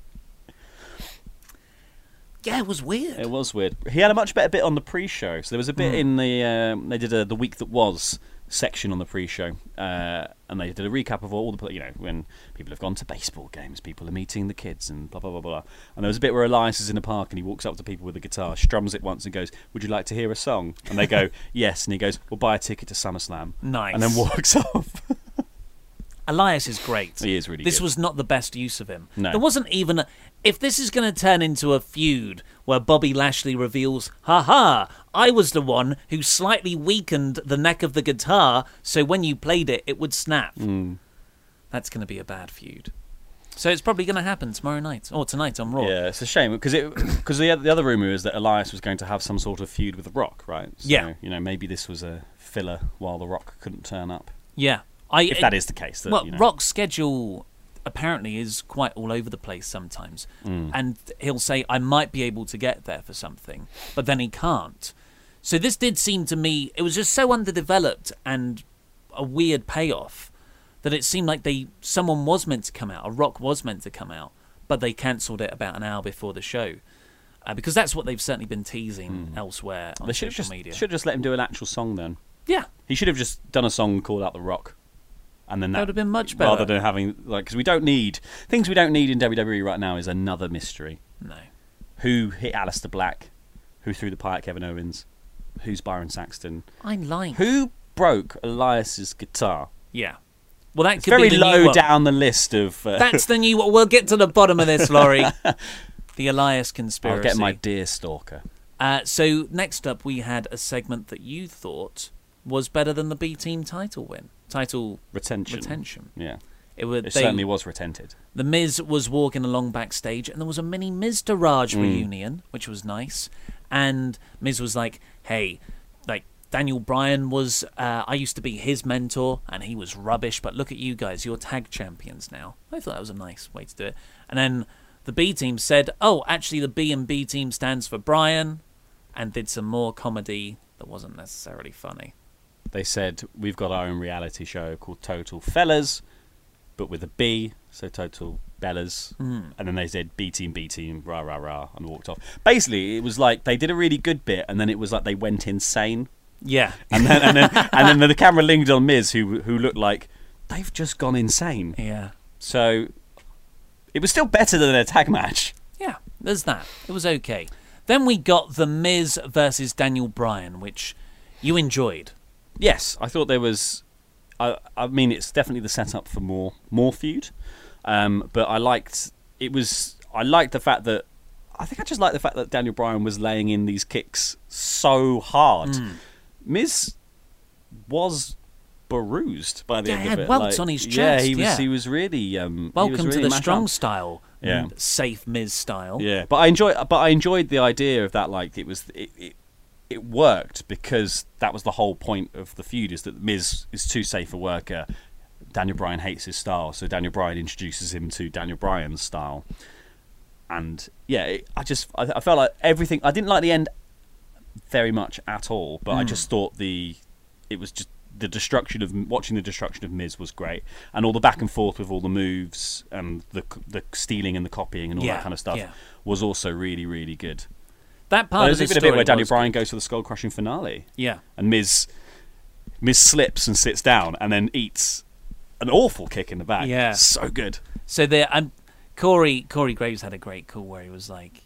Yeah, it was weird. It was weird. He had a much better bit on the pre-show. So there was a bit in the they did the week that was section on the pre-show, and they did a recap of all the, when people have gone to baseball games, people are meeting the kids, and blah blah blah blah. And there was a bit where Elias is in a park and he walks up to people with a guitar, strums it once, and goes, "Would you like to hear a song?" And they go, "Yes." And he goes, "Well, buy a ticket to SummerSlam." Nice. And then walks off. Elias is great. He is really This good. was not the best use of him. No. There wasn't even... If this is going to turn into a feud where Bobby Lashley reveals, "Ha, I was the one who slightly weakened the neck of the guitar, so when you played it, it would snap." That's going to be a bad feud. So it's probably going to happen tomorrow night, or tonight on Raw. Yeah, it's a shame, because the other rumour is that Elias was going to have some sort of feud with The Rock, right? So, yeah. Maybe this was a filler while The Rock couldn't turn up. Yeah. If that is the case. Rock's schedule apparently is quite all over the place sometimes. And he'll say, "I might be able to get there for something," but then he can't. So this did seem to me, it was just so underdeveloped and a weird payoff that it seemed like someone was meant to come out, a Rock was meant to come out, but they cancelled it about an hour before the show. Because that's what they've certainly been teasing elsewhere on social media. They should just let him do an actual song then. Yeah. He should have just done a song called out The Rock. And then that would have been much better. Rather than having, because things we don't need in WWE right now is another mystery. No. Who hit Aleister Black? Who threw the pie at Kevin Owens? Who's Byron Saxton? I'm lying. Who broke Elias's guitar. Yeah. Well, that It's could very be the new low one. down the list of... That's the new one. We'll get to the bottom of this, Laurie. The Elias conspiracy. I'll get my deer stalker. So next up, we had a segment that you thought was better than the B Team title win. Title retention. Yeah. It certainly was retented. The Miz was walking along backstage, and there was a mini Miz-Daraj reunion, which was nice. And Miz was like, hey, like, Daniel Bryan was, I used to be his mentor, and he was rubbish, but look at you guys, you're tag champions now. I thought that was a nice way to do it. And then the B Team said, oh, actually the B and B Team stands for Bryan, and did some more comedy that wasn't necessarily funny. They said, we've got our own reality show called Total Fellas, but with a B, so Total Bellas. And then they said, B Team, rah, rah, rah, and walked off. Basically, it was like they did a really good bit, and then it was like they went insane. Yeah. And then the camera lingered on Miz, who looked like they've just gone insane. Yeah. So it was still better than their tag match. Yeah, there's that. It was okay. Then we got The Miz versus Daniel Bryan, which you enjoyed. Yes, I thought there was... I mean, it's definitely the setup for more feud. But I liked the fact that... I think I just liked the fact that Daniel Bryan was laying in these kicks so hard. Miz was bruised by the end of it. He had welts on his chest. He was really... Welcome to the strong up. style. Yeah. Safe Miz style. Yeah, but I enjoyed the idea of that. Like it worked because that was the whole point of the feud, is that Miz is too safe a worker. Daniel Bryan hates his style, so Daniel Bryan introduces him to Daniel Bryan's style. And yeah, I felt like everything. I didn't like the end very much at all, but I just thought it was just the destruction of watching the destruction of Miz was great, and all the back and forth with all the moves and the stealing and the copying and all that kind of stuff was also really, really good. That part of the there's even a bit where Daniel Bryan goes for the skull crushing finale. Yeah, and Miz slips and sits down and then eats an awful kick in the back. Yeah, so good. So there, Corey Graves had a great call where he was like,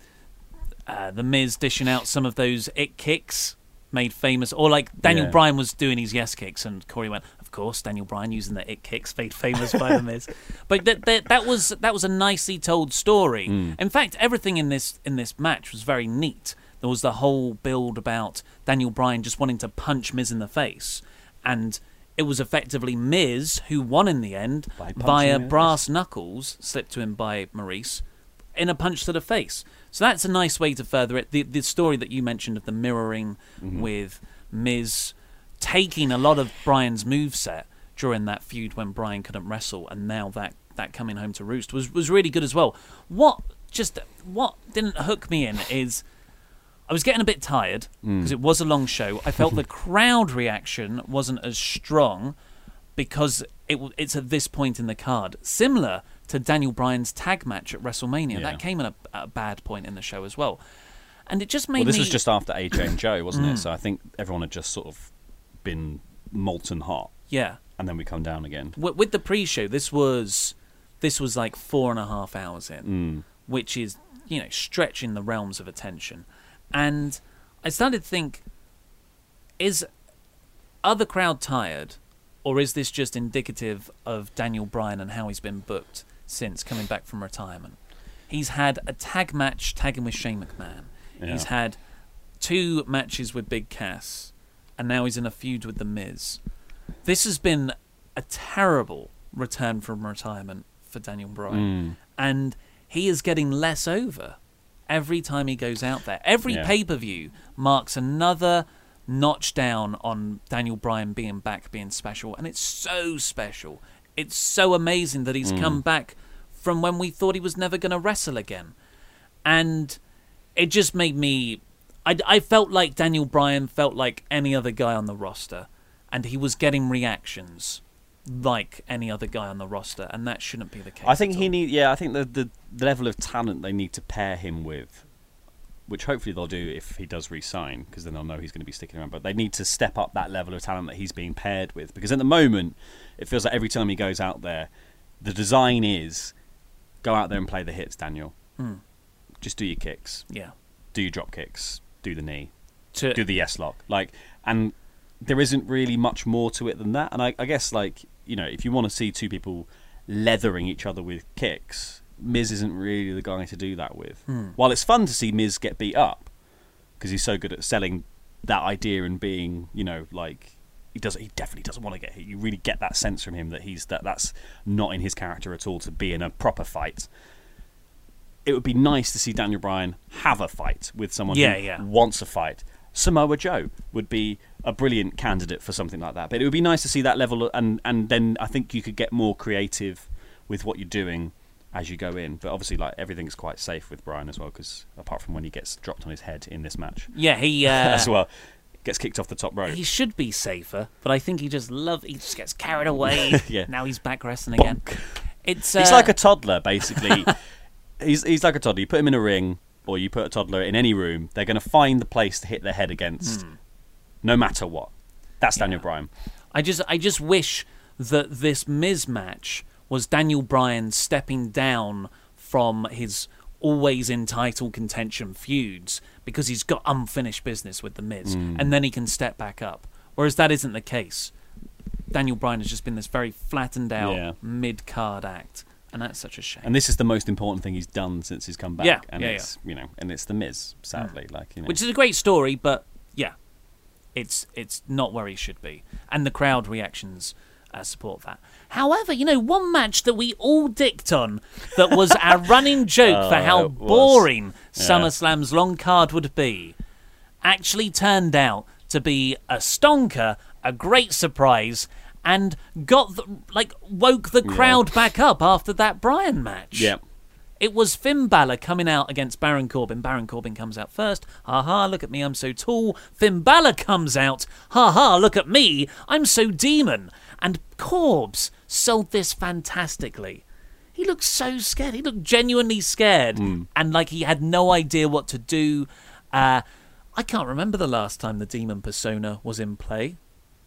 the Miz dishing out some of those it kicks made famous, or like Daniel Bryan was doing his yes kicks, and Corey went, of course, Daniel Bryan using the it kicks made famous by the Miz. But that was a nicely told story. In fact, everything in this match was very neat. There was the whole build about Daniel Bryan just wanting to punch Miz in the face, and it was effectively Miz who won in the end via brass knuckles slipped to him by Maurice in a punch to the face. So that's a nice way to further it. The story that you mentioned of the mirroring with Miz taking a lot of Bryan's moveset during that feud when Bryan couldn't wrestle, and now that coming home to roost was really good as well. What didn't hook me in is I was getting a bit tired because it was a long show. I felt the crowd reaction wasn't as strong because it's at this point in the card. Similar to Daniel Bryan's tag match at WrestleMania. That came at a bad point in the show as well. And it just made this was just after AJ and Joe, wasn't it? So I think everyone had just sort of been molten hot. Yeah. And then we come down again. With the pre-show, this was like 4.5 hours in, which is, stretching the realms of attention. And I started to think, are the crowd tired, or is this just indicative of Daniel Bryan and how he's been booked since coming back from retirement? He's had a tag match tagging with Shane McMahon. Yeah. He's had 2 matches with Big Cass, and now he's in a feud with The Miz. This has been a terrible return from retirement for Daniel Bryan, and he is getting less over every time he goes out there. Every pay-per-view marks another notch down on Daniel Bryan being back, being special, and it's so special. It's so amazing that he's come back from when we thought he was never going to wrestle again. And it just made me... I felt like Daniel Bryan felt like any other guy on the roster, and he was getting reactions like any other guy on the roster, and that shouldn't be the case. I think I think the level of talent they need to pair him with, which hopefully they'll do if he does re-sign, because then they'll know he's going to be sticking around, but they need to step up that level of talent that he's being paired with, because at the moment it feels like every time he goes out there, the design is go out there and play the hits, Daniel. Just do your kicks, do your drop kicks, do the knee, do the yes lock, and there isn't really much more to it than that. And I guess, like, you know, if you want to see two people leathering each other with kicks, Miz isn't really the guy to do that with. While it's fun to see Miz get beat up because he's so good at selling that idea and being, you know, like, he definitely doesn't want to get hit. You really get that sense from him that that's not in his character at all to be in a proper fight. It would be nice to see Daniel Bryan have a fight with someone who wants a fight. Samoa Joe would be a brilliant candidate for something like that. But it would be nice to see that level, and then I think you could get more creative with what you're doing as you go in. But obviously, like, everything's quite safe with Bryan as well, because apart from when he gets dropped on his head in this match, he as well gets kicked off the top rope. He should be safer, but I think he just gets carried away. Now he's back wrestling again. He's like a toddler, basically. he's like a toddler. You put him in a ring, or you put a toddler in any room, they're going to find the place to hit their head against, no matter what. That's Daniel Bryan. I just wish that this Miz match was Daniel Bryan stepping down from his always in title contention feuds because he's got unfinished business with the Miz, and then he can step back up. Whereas that isn't the case. Daniel Bryan has just been this very flattened out mid-card act. And that's such a shame. And this is the most important thing he's done since he's come back. It's you know, and it's the Miz, sadly, like, you know. Which is a great story, but it's not where he should be, and the crowd reactions support that. However, you know, one match that we all dicked on that was our running joke for how boring SummerSlam's long card would be actually turned out to be a stonker, a great surprise. And woke the crowd back up after that Bryan match. Yeah. It was Finn Balor coming out against Baron Corbin. Baron Corbin comes out first. Ha ha, look at me, I'm so tall. Finn Balor comes out. Ha ha, look at me, I'm so demon. And Corbs sold this fantastically. He looked so scared. He looked genuinely scared. And like he had no idea what to do. I can't remember the last time the demon persona was in play.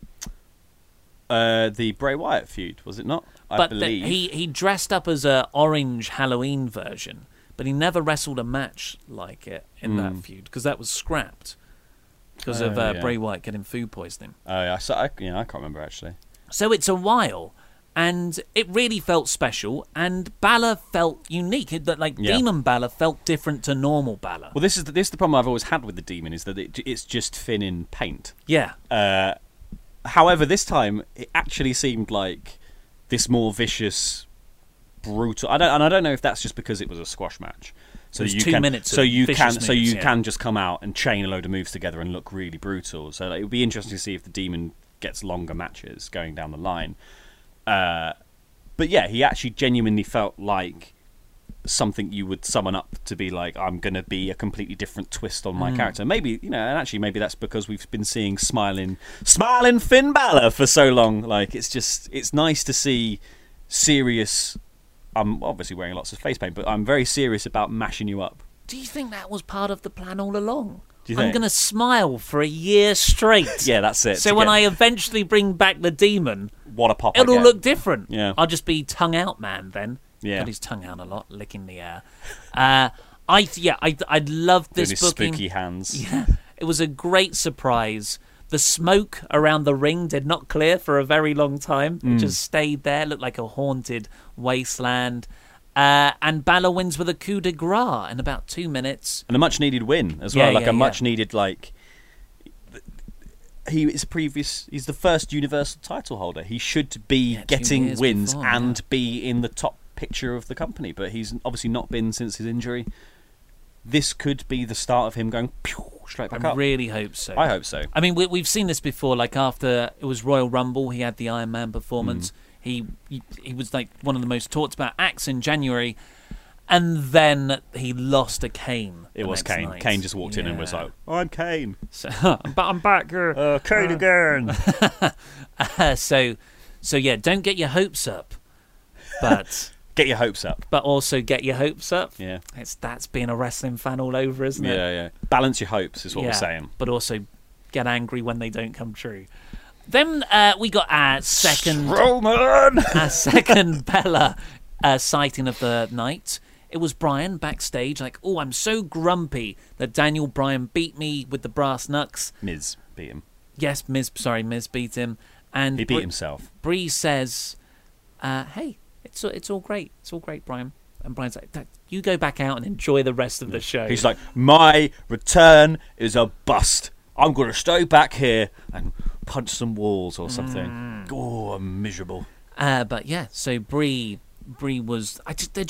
The Bray Wyatt feud, was it not? I believe. He dressed up as a orange Halloween version, but he never wrestled a match like it in that feud because that was scrapped because of Bray Wyatt getting food poisoning. Oh yeah, I can't remember actually. So it's a while, and it really felt special, and Balor felt unique. Demon Balor felt different to normal Balor. Well, this is the problem I've always had with the demon is that it's just Finn in paint. Yeah. However, this time it actually seemed like this more vicious, brutal. I don't know if that's just because it was a squash match. So you 2 minutes. You can just come out and chain a load of moves together and look really brutal. So it would be interesting to see if the demon gets longer matches going down the line. But yeah, he actually genuinely felt like something you would summon up to be like, I'm going to be a completely different twist on my character. Maybe, you know, and actually maybe that's because we've been seeing smiling Finn Balor for so long. Like, it's nice to see serious. I'm obviously wearing lots of face paint, but I'm very serious about mashing you up. Do you think that was part of the plan all along? Do you think? I'm going to smile for a year straight. Yeah, that's it. So when I eventually bring back the demon, what a pop! It'll look different. Yeah, I'll just be tongue out man then. Yeah, got his tongue out a lot, licking the air. I loved this doing his booking. Spooky hands. Yeah, it was a great surprise. The smoke around the ring did not clear for a very long time. It just stayed there. It looked like a haunted wasteland. And Balor wins with a coup de grace in about 2 minutes. And a much-needed win as well. Much-needed, like... He's the first Universal title holder. He should be getting wins and be in the top picture of the company, but he's obviously not been since his injury. This could be the start of him going straight back up. I really hope so. I hope so. I mean, we've seen this before. Like after it was Royal Rumble, he had the Iron Man performance. He was like one of the most talked about acts in January, and then he lost to Kane. It was Kane. Night. Kane just walked in and was like, "I'm Kane, but I'm back here, Kane again." So yeah, don't get your hopes up, but. Get your hopes up. But also get your hopes up. Yeah. That's being a wrestling fan all over, isn't it? Yeah. Balance your hopes is what we're saying. But also get angry when they don't come true. Then we got our second Bella sighting of the night. It was Bryan backstage like, I'm so grumpy that Daniel Bryan beat me with the brass knucks. Miz beat him. Yes, Miz beat him. And he beat himself. Bree says, hey, it's all great. It's all great, Brian. And Brian's like, you go back out and enjoy the rest of the show. He's like, my return is a bust. I'm going to stay back here and punch some walls or something. Oh, I'm miserable. But yeah, so Bree was...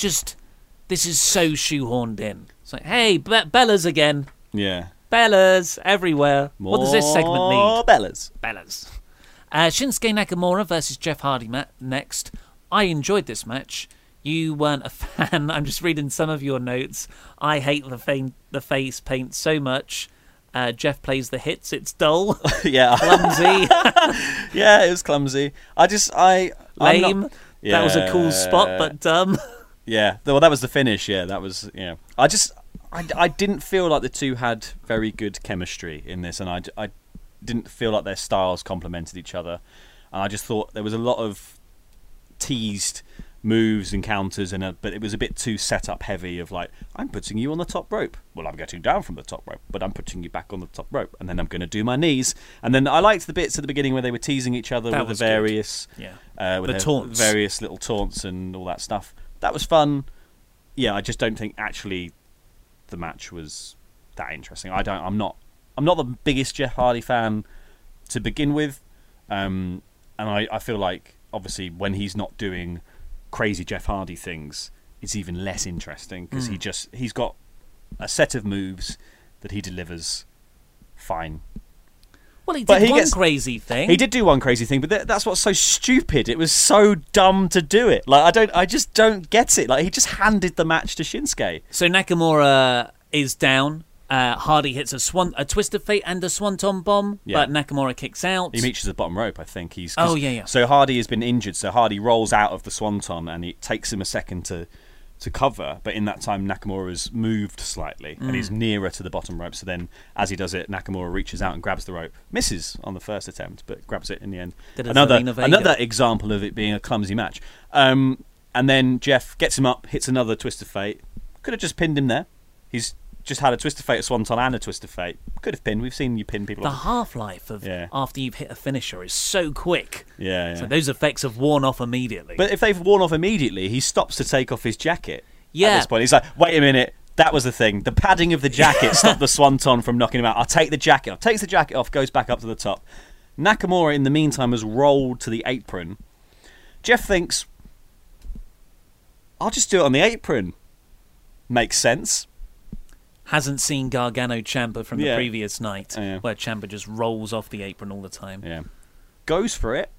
this is so shoehorned in. It's like, hey, Bellas again. Yeah. Bellas everywhere. What does this segment need? More Bellas. Shinsuke Nakamura versus Jeff Hardy next. I enjoyed this match. You weren't a fan. I'm just reading some of your notes. I hate the face paint so much. Jeff plays the hits. It's dull. Yeah. Clumsy. Yeah, it was clumsy. Lame. That was a cool spot, but dumb. Yeah. Well, that was the finish. Yeah, that was... Yeah. I didn't feel like the two had very good chemistry in this, and I didn't feel like their styles complemented each other. And I just thought there was a lot of teased moves and counters, but it was a bit too set-up heavy of like, I'm putting you on the top rope. Well, I'm getting down from the top rope, but I'm putting you back on the top rope, and then I'm going to do my knees. And then I liked the bits at the beginning where they were teasing each other with the various, with the taunts, various little taunts and all that stuff. That was fun. Yeah, I just don't think actually the match was that interesting. I'm not the biggest Jeff Hardy fan to begin with, and I feel like obviously when he's not doing crazy Jeff Hardy things, it's even less interesting because he's got a set of moves that he delivers fine. Well, he did one crazy thing. He did do one crazy thing, but that's what's so stupid. It was so dumb to do it. Like I just don't get it. Like he just handed the match to Shinsuke. So Nakamura is down. Hardy hits a twist of fate and a swanton bomb, but Nakamura kicks out. He reaches the bottom rope, I think. Yeah. So Hardy has been injured, so Hardy rolls out of the swanton, and it takes him a second to cover. But in that time, Nakamura's moved slightly, and he's nearer to the bottom rope. So then, as he does it, Nakamura reaches out and grabs the rope. Misses on the first attempt, but grabs it in the end. Another example of it being a clumsy match. And then Jeff gets him up, hits another twist of fate. Could have just pinned him there. He's just had a twist of fate, a swanton, and a twist of fate. Could have pinned. We've seen you pin people. The half-life of after you've hit a finisher is so quick. Yeah. So those effects have worn off immediately. But if they've worn off immediately, he stops to take off his jacket. Yeah. At this point, he's like, "Wait a minute, that was the thing. The padding of the jacket stopped the swanton from knocking him out. I'll take the jacket off." Takes the jacket off, goes back up to the top. Nakamura, in the meantime, has rolled to the apron. Jeff thinks, "I'll just do it on the apron." Makes sense. Hasn't seen Gargano Ciampa from the previous night, where Ciampa just rolls off the apron all the time. Yeah, goes for it.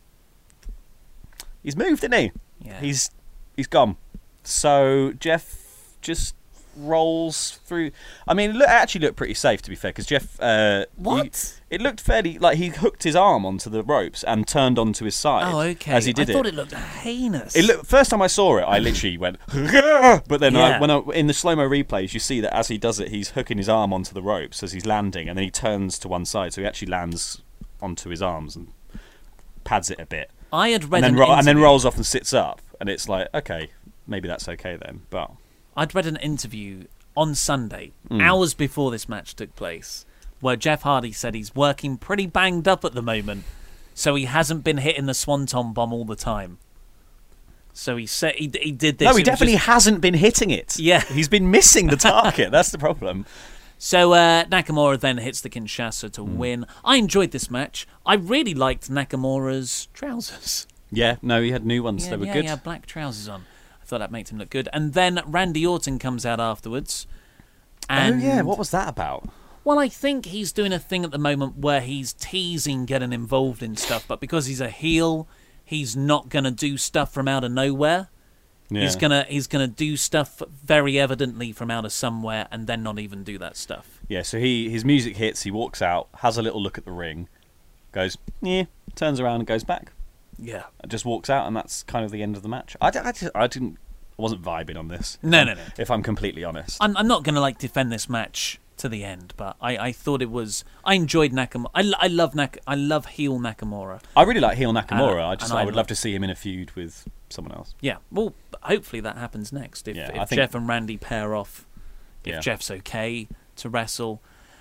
He's moved, isn't he? Yeah, he's gone. So Jeff just rolls through. I mean, it actually looked pretty safe, to be fair, because Jeff... it looked fairly... Like, he hooked his arm onto the ropes and turned onto his side. Oh, okay. As he did I thought it looked heinous. First time I saw it, I literally went... But then in the slow-mo replays, you see that as he does it, he's hooking his arm onto the ropes as he's landing, and then he turns to one side, so he actually lands onto his arms and pads it a bit. I had read and then rolls off and sits up, and it's like, okay, maybe that's okay then, but... I'd read an interview on Sunday, hours before this match took place, where Jeff Hardy said he's working pretty banged up at the moment, so he hasn't been hitting the swanton bomb all the time. So he said he did this. No, he definitely hasn't been hitting it. Yeah. He's been missing the target. That's the problem. So Nakamura then hits the Kinshasa to win. I enjoyed this match. I really liked Nakamura's trousers. Yeah, no, he had new ones. They were good. Yeah, black trousers on. I thought that made him look good. And then Randy Orton comes out afterwards. And what was that about? Well, I think he's doing a thing at the moment where he's teasing getting involved in stuff, but because he's a heel, he's not going to do stuff from out of nowhere. Yeah. He's gonna do stuff very evidently from out of somewhere and then not even do that stuff. Yeah, so his music hits, he walks out, has a little look at the ring, goes, turns around and goes back. Yeah. Just walks out, and that's kind of the end of the match. I wasn't vibing on this. No. If I'm completely honest. I'm not going to defend this match to the end, but I thought it was... I enjoyed Nakamura. I love heel Nakamura. I really like heel Nakamura. I would love to see him in a feud with someone else. Yeah, well, hopefully that happens next. If Jeff and Randy pair off, if Jeff's okay to wrestle.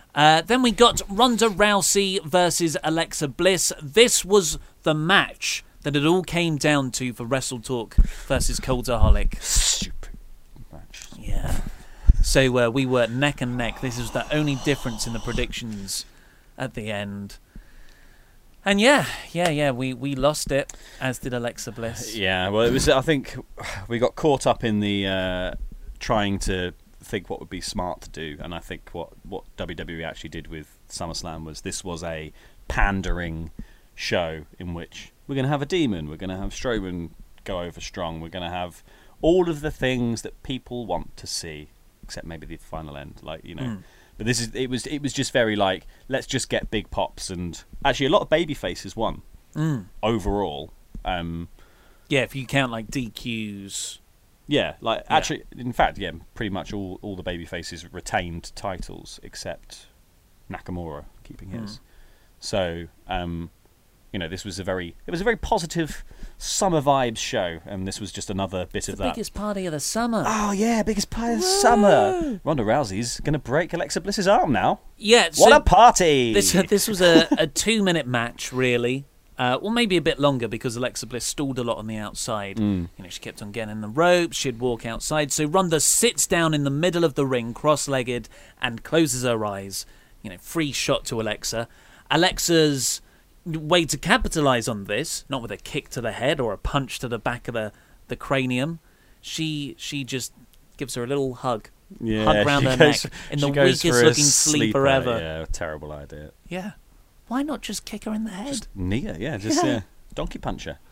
Then we got Ronda Rousey versus Alexa Bliss. This was the match that it all came down to for Wrestle Talk versus Cultaholic. Stupid match. Yeah. So we were neck and neck. This was the only difference in the predictions at the end. And we lost it, as did Alexa Bliss. Yeah, well, it was. I think we got caught up in the trying to think what would be smart to do, and I think what WWE actually did with SummerSlam was this was a pandering show in which we're going to have a demon, we're going to have Strowman go over strong, we're going to have all of the things that people want to see, except maybe the final end, like, you know. But it was just very like, let's just get big pops, and actually a lot of baby faces won overall. Yeah, if you count like DQs. Yeah, like actually, in fact, yeah, pretty much all the baby faces retained titles except Nakamura keeping his. So, you know, this was a very positive summer vibes show, and this was just another bit of that. Biggest party of the summer. Oh yeah, biggest party of the summer. Ronda Rousey's going to break Alexa Bliss's arm now. Yeah, what a party! This was a 2-minute match, really. Well, maybe a bit longer because Alexa Bliss stalled a lot on the outside. You know, she kept on getting in the ropes. She'd walk outside. So Ronda sits down in the middle of the ring, cross-legged, and closes her eyes. You know, free shot to Alexa. Alexa's way to capitalise on this, not with a kick to the head or a punch to the back of the cranium. She just gives her a little hug. Yeah, hug round her neck in the weakest looking sleeper ever. Yeah, terrible idea. Yeah. Why not just kick her in the head? Just knee her, yeah, just donkey punch her.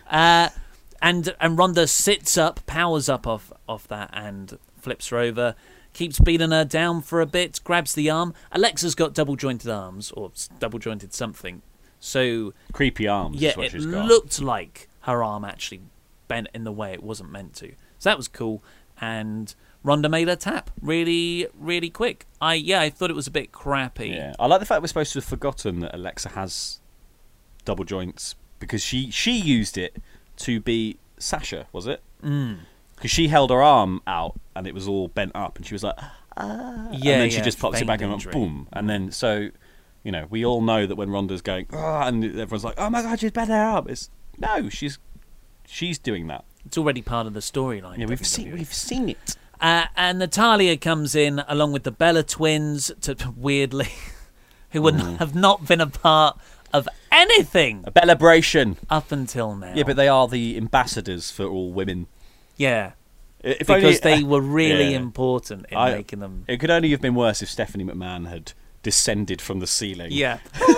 And Ronda sits up, powers up off that, and flips her over. Keeps beating her down for a bit, grabs the arm. Alexa's got double jointed arms, or double jointed something. So creepy arms. Yeah, is what it she's got. looked like her arm actually bent in the way it wasn't meant to. So that was cool. And Ronda made her tap really, really quick. I thought it was a bit crappy. Yeah, I like the fact we're supposed to have forgotten that Alexa has double joints because she used it to beat Sasha, was it? Because she held her arm out and it was all bent up, and she was like, and then she just pops it back and went boom, and then so. You know, we all know that when Ronda's going, and everyone's like, oh my God, she's bent her arm. No, she's doing that. It's already part of the storyline. Yeah, we've seen it. And Natalya comes in along with the Bella Twins, weirdly, who would have not been a part of anything. A Bellabration. Up until now. Yeah, but they are the ambassadors for all women. Yeah. Because they were really important in making them. It could only have been worse if Stephanie McMahon had descended from the ceiling. Yeah.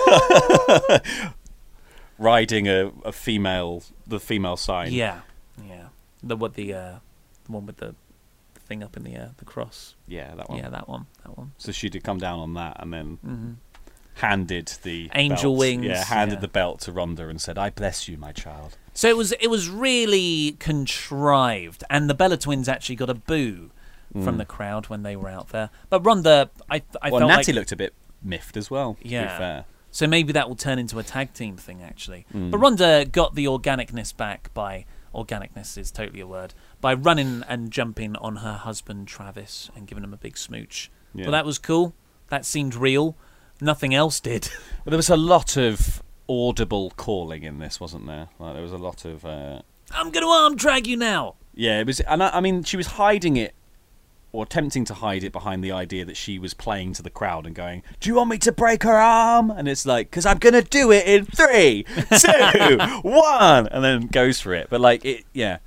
Riding the female sign. Yeah. The one with the thing up in the air, the cross. Yeah, that one. Yeah, that one. So she'd have come down on that and then handed the angel belt. wings. Yeah, handed the belt to Ronda and said, "I bless you, my child." So it was really contrived, and the Bella Twins actually got a boo from the crowd when they were out there. But Ronda, I felt Natty like looked a bit miffed as well, to be fair. So maybe that will turn into a tag team thing, actually. But Ronda got the organicness back by... Organicness is totally a word. By running and jumping on her husband, Travis, and giving him a big smooch. Yeah. Well, that was cool. That seemed real. Nothing else did. Well, there was a lot of audible calling in this, wasn't there? Like, there was a lot of... I'm going to arm drag you now! Yeah, it was... And I mean, she was hiding it, or attempting to hide it behind the idea that she was playing to the crowd and going, do you want me to break her arm? And it's like, because I'm going to do it in 3, 2, 1, and then goes for it. But like, it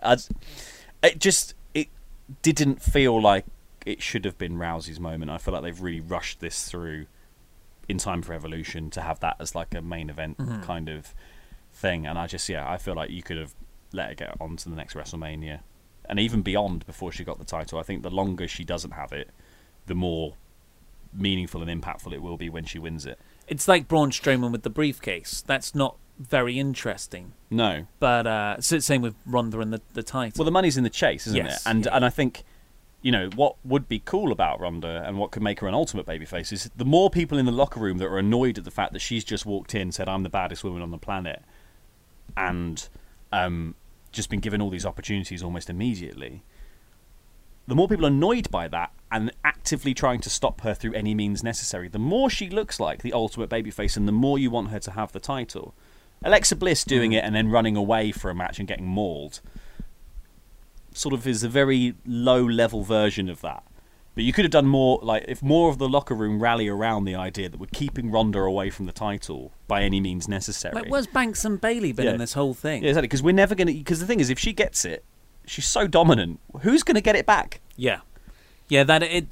didn't feel like it should have been Rousey's moment. I feel like they've really rushed this through in time for Evolution to have that as like a main event kind of thing. And I feel like you could have let her get on to the next WrestleMania. And even beyond, before she got the title, I think the longer she doesn't have it, the more meaningful and impactful it will be when she wins it. It's like Braun Strowman with the briefcase. That's not very interesting. No. But same with Ronda and the title. Well, the money's in the chase, isn't it? And I think, you know, what would be cool about Ronda and what could make her an ultimate babyface is the more people in the locker room that are annoyed at the fact that she's just walked in, said, I'm the baddest woman on the planet, and... just been given all these opportunities almost immediately. The more people annoyed by that and actively trying to stop her through any means necessary, the more she looks like the ultimate babyface and the more you want her to have the title. Alexa Bliss doing it and then running away for a match and getting mauled sort of is a very low-level version of that. But you could have done more, like, if more of the locker room rally around the idea that we're keeping Ronda away from the title by any means necessary. Like, where's Banks and Bailey been in this whole thing? Yeah, exactly, because we're never going to... Because the thing is, if she gets it, she's so dominant, who's going to get it back? Yeah. Yeah,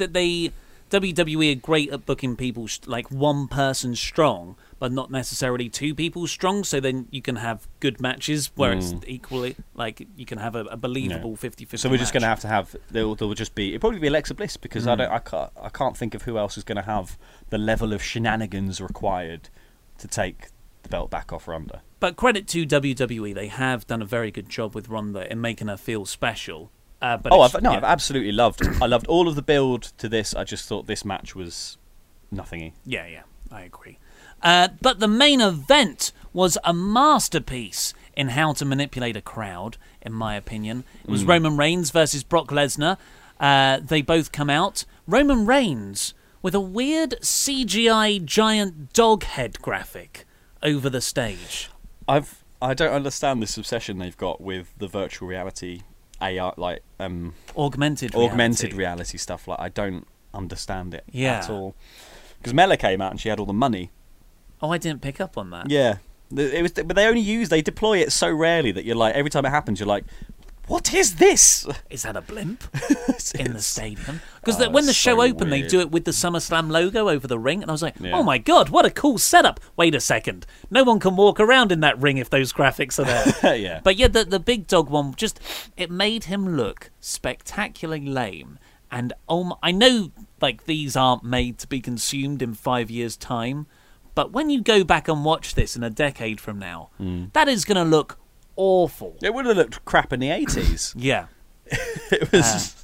WWE are great at booking people like one person strong, but not necessarily two people strong, so then you can have good matches where it's equally, like, you can have a believable 50-50 So we're just going match. to have there will just be, it'll probably be Alexa Bliss, because I can't think of who else is going to have the level of shenanigans required to take the belt back off Ronda. But credit to WWE, they have done a very good job with Ronda in making her feel special. But I've absolutely loved. I loved all of the build to this. I just thought this match was nothingy. Yeah, I agree. But the main event was a masterpiece in how to manipulate a crowd, in my opinion. It was Roman Reigns versus Brock Lesnar. They both come out. Roman Reigns with a weird CGI giant dog head graphic over the stage. I don't understand this obsession they've got with the virtual reality AI, like augmented reality stuff. Like, I don't understand it at all. Because Mela came out and she had all the money. Oh, I didn't pick up on that. Yeah, but they deploy it so rarely that you're like, every time it happens, you're like, what is this? Is that a blimp in the stadium? Because when the show opened, they do it with the SummerSlam logo over the ring, and I was like, oh my god, what a cool setup. Wait a second. No one can walk around in that ring if those graphics are there. Yeah. But yeah, the big dog one, it made him look spectacularly lame. And I know, like, these aren't made to be consumed in 5 years' time, but when you go back and watch this in a decade from now, that is going to look awful. It would have looked crap in the 80s. Yeah. It was...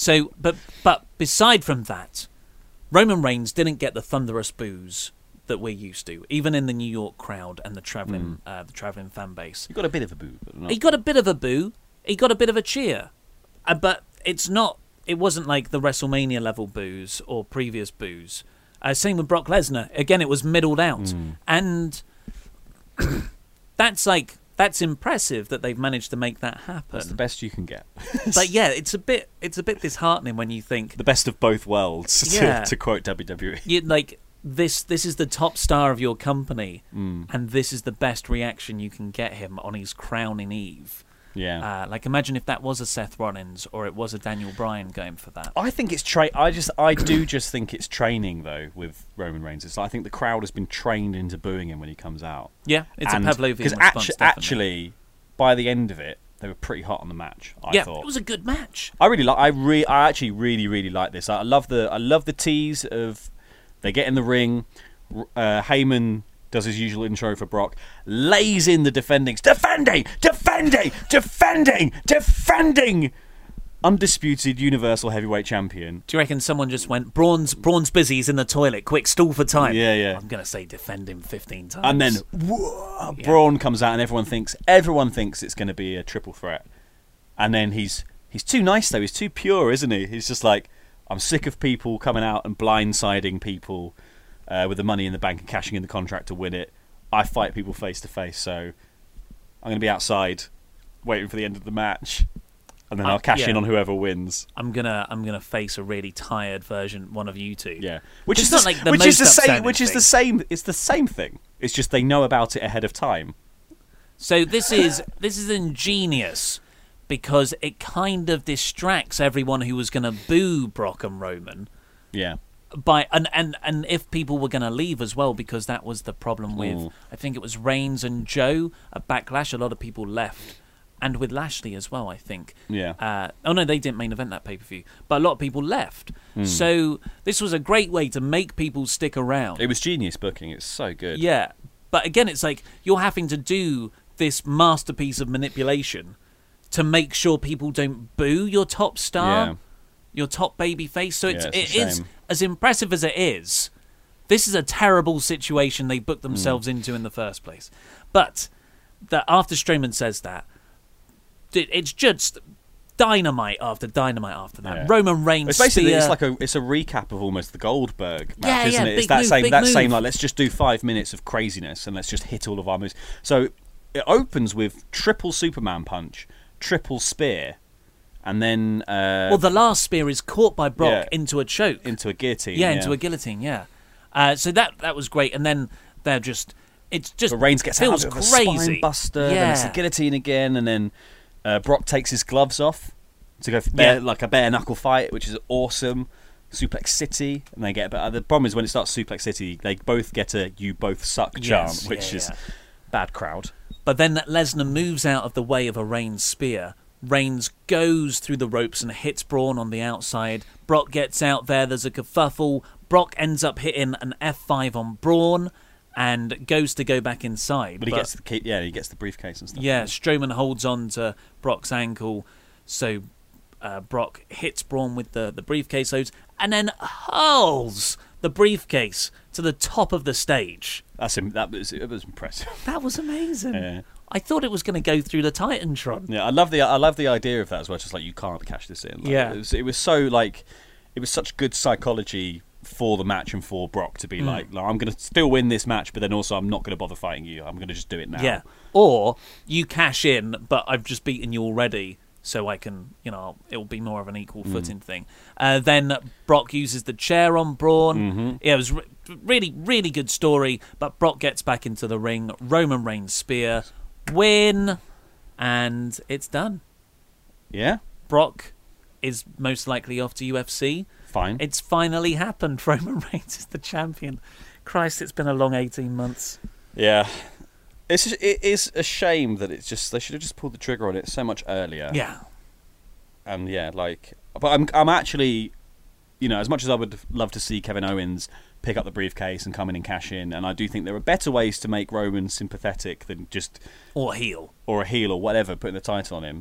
But beside from that, Roman Reigns didn't get the thunderous boos that we're used to, even in the New York crowd and the traveling fan base. He got a bit of a boo. But not... He got a bit of a boo. He got a bit of a cheer. But it's not... It wasn't like the WrestleMania level boos or previous boos. Same with Brock Lesnar. Again, it was middled out. And that's impressive that they've managed to make that happen. That's the best you can get. But yeah, it's a bit disheartening when you think the best of both worlds, to quote WWE. This is the top star of your company, and this is the best reaction you can get him on his crowning eve. Yeah. Imagine if that was a Seth Rollins or it was a Daniel Bryan going for that. I think it's I do think it's training though with Roman Reigns. It's like, I think the crowd has been trained into booing him when he comes out. Yeah, it's a Pavlovian response. Because actually, by the end of it, they were pretty hot on the match. I thought it was a good match. I actually really like this. I love the tease of they get in the ring. Heyman does his usual intro for Brock, lays in the defending undisputed Universal Heavyweight Champion. Do you reckon someone just went, Braun's busy, he's in the toilet, quick, stall for time? Yeah. I'm going to say defend him 15 times. And then Braun comes out and everyone thinks it's going to be a triple threat. And then he's too nice though, he's too pure, isn't he? He's just like, I'm sick of people coming out and blindsiding people with the money in the bank and cashing in the contract to win it. I fight people face to face, so I'm going to be outside waiting for the end of the match, and then I'll cash in on whoever wins. I'm gonna face a really tired version, one of you two. Yeah, It's the same thing. It's just they know about it ahead of time. So this is ingenious because it kind of distracts everyone who was going to boo Brock and Roman. Yeah. And if people were going to leave as well, because that was the problem with, I think it was Reigns and Joe at Backlash, a lot of people left. And with Lashley as well, I think. Yeah. They didn't main event that pay-per-view. But a lot of people left. So this was a great way to make people stick around. It was genius booking. It's so good. Yeah. But again, it's like you're having to do this masterpiece of manipulation to make sure people don't boo your top star, your top baby face. So it is, as impressive as it is, this is a terrible situation they booked themselves into in the first place. But after Strowman says that, it's just dynamite after dynamite after that. Yeah. Roman Reigns. It's basically spear. it's a recap of almost the Goldberg match, Yeah, isn't yeah, it? It's big that move. same like, let's just do 5 minutes of craziness and let's just hit all of our moves. So it opens with triple Superman punch, triple spear, and then well, the last spear is caught by Brock into a choke, into a guillotine. Yeah, into a guillotine. Yeah. So that was great, and then they're just. It's just but Reigns gets feels out of a crazy. spine buster, Yeah. then it's the guillotine again, and then Brock takes his gloves off to go for like a bare knuckle fight, which is awesome. Suplex City, and they get. But the problem is when it starts Suplex City, they both get a "you both suck" chant, which is bad crowd. But then Lesnar moves out of the way of a Reigns spear. Reigns goes through the ropes and hits Braun on the outside. Brock gets out there. There's a kerfuffle. Brock ends up hitting an F5 on Braun and goes to go back inside. But he gets the briefcase and stuff. Yeah, Strowman holds on to Brock's ankle, so Brock hits Braun with the briefcase loads and then hurls the briefcase to the top of the stage. It was impressive. That was amazing. Yeah. I thought it was going to go through the Titantron. Yeah, I love the idea of that as well. Just like you can't cash this in. Like, yeah, it was such good psychology for the match and for Brock to be like, I'm going to still win this match, but then also I'm not going to bother fighting you. I'm going to just do it now. Yeah. Or you cash in, but I've just beaten you already, so I can, it'll be more of an equal footing thing. Then Brock uses the chair on Braun. Mm-hmm. Yeah, it was really, really good story. But Brock gets back into the ring. Roman Reigns spear, win, and it's done. Yeah. Brock is most likely off to UFC. Fine. It's finally happened. Roman Reigns is the champion. Christ, it's been a long 18 months. Yeah. It is a shame that it's just they should have just pulled the trigger on it so much earlier. Yeah. And but I'm actually, as much as I would love to see Kevin Owens pick up the briefcase and come in and cash in, and I do think there are better ways to make Roman sympathetic than just or a heel or whatever, putting the title on him.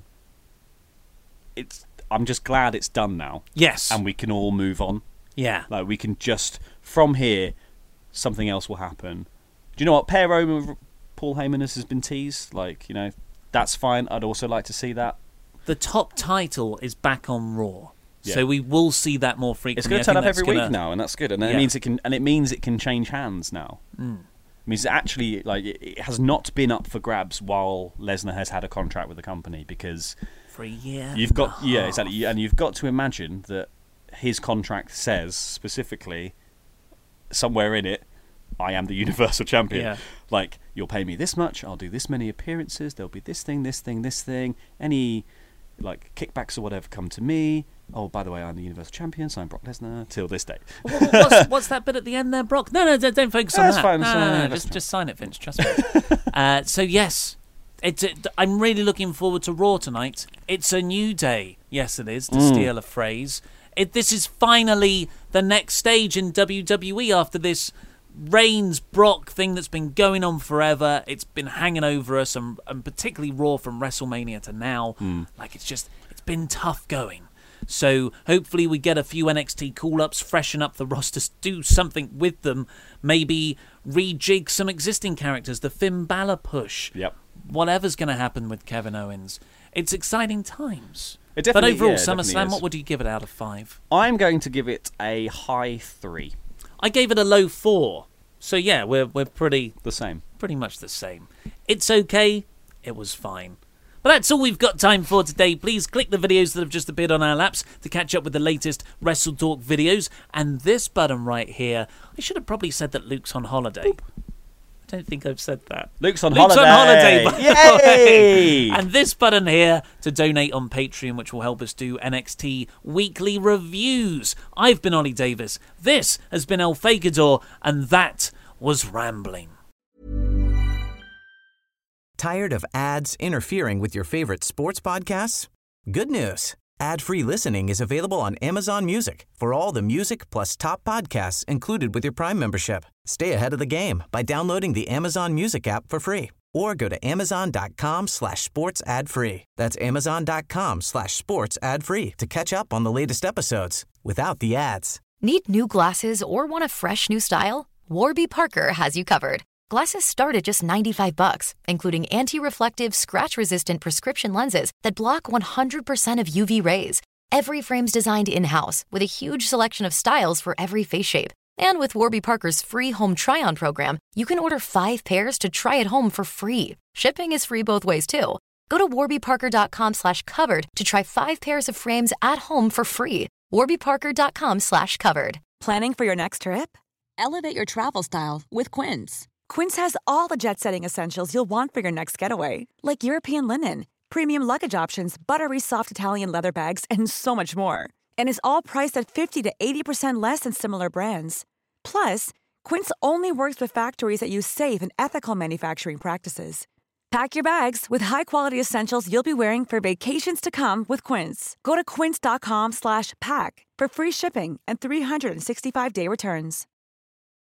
I'm just glad it's done now. Yes. And we can all move on. Yeah. Like we can just from here, something else will happen. Do you know what? Pair Roman with Paul Heyman has been teased. That's fine. I'd also like to see that. The top title is back on Raw, so we will see that more frequently. It's going to turn up every week now, and that's good. And it means it can change hands now. It means actually, it has not been up for grabs while Lesnar has had a contract with the company because for a year you've got exactly, and you've got to imagine that his contract says specifically somewhere in it, I am the Universal Champion. Yeah. Like, you'll pay me this much, I'll do this many appearances, there'll be this thing, any kickbacks or whatever come to me. Oh, by the way, I'm the Universal Champion, so I'm Brock Lesnar till this day. What's that bit at the end there, Brock? No, don't focus on that. Fine, no, just sign it, Vince, trust me. So yes, I'm really looking forward to Raw tonight. It's a new day. Yes, it is, to steal a phrase. This is finally the next stage in WWE after this Reigns Brock thing that's been going on forever. It's been hanging over us, and particularly Raw from WrestleMania to now. It's been tough going. So hopefully we get a few NXT call-ups, freshen up the rosters, do something with them, maybe rejig some existing characters, the Finn Balor push. Yep. Whatever's going to happen with Kevin Owens. It's exciting times. It definitely, but overall, yeah, SummerSlam, what would you give it out of 5? I'm going to give it a high 3. I gave it a low 4. So yeah, we're pretty much the same. It's okay. It was fine. But that's all we've got time for today. Please click the videos that have just appeared on our laps to catch up with the latest Wrestle Talk videos. And this button right here, I should have probably said that Luke's on holiday. Boop. I don't think I've said that. Luke's on holiday. Yay! And this button here to donate on Patreon, which will help us do NXT weekly reviews. I've been Ollie Davis. This has been El Fakador, and that was Rambling. Tired of ads interfering with your favorite sports podcasts? Good news. Ad-free listening is available on Amazon Music for all the music plus top podcasts included with your Prime membership. Stay ahead of the game by downloading the Amazon Music app for free or go to amazon.com/sports ad free. That's amazon.com/sports ad free to catch up on the latest episodes without the ads. Need new glasses or want a fresh new style? Warby Parker has you covered. Glasses start at just $95, including anti-reflective, scratch-resistant prescription lenses that block 100% of UV rays. Every frame's designed in-house with a huge selection of styles for every face shape. And with Warby Parker's free home try-on program, you can order 5 pairs to try at home for free. Shipping is free both ways, too. Go to warbyparker.com/covered to try 5 pairs of frames at home for free. warbyparker.com/covered. Planning for your next trip? Elevate your travel style with Quince. Quince has all the jet-setting essentials you'll want for your next getaway, like European linen, premium luggage options, buttery soft Italian leather bags, and so much more. And is all priced at 50 to 80% less than similar brands. Plus, Quince only works with factories that use safe and ethical manufacturing practices. Pack your bags with high-quality essentials you'll be wearing for vacations to come with Quince. Go to quince.com/pack for free shipping and 365-day returns.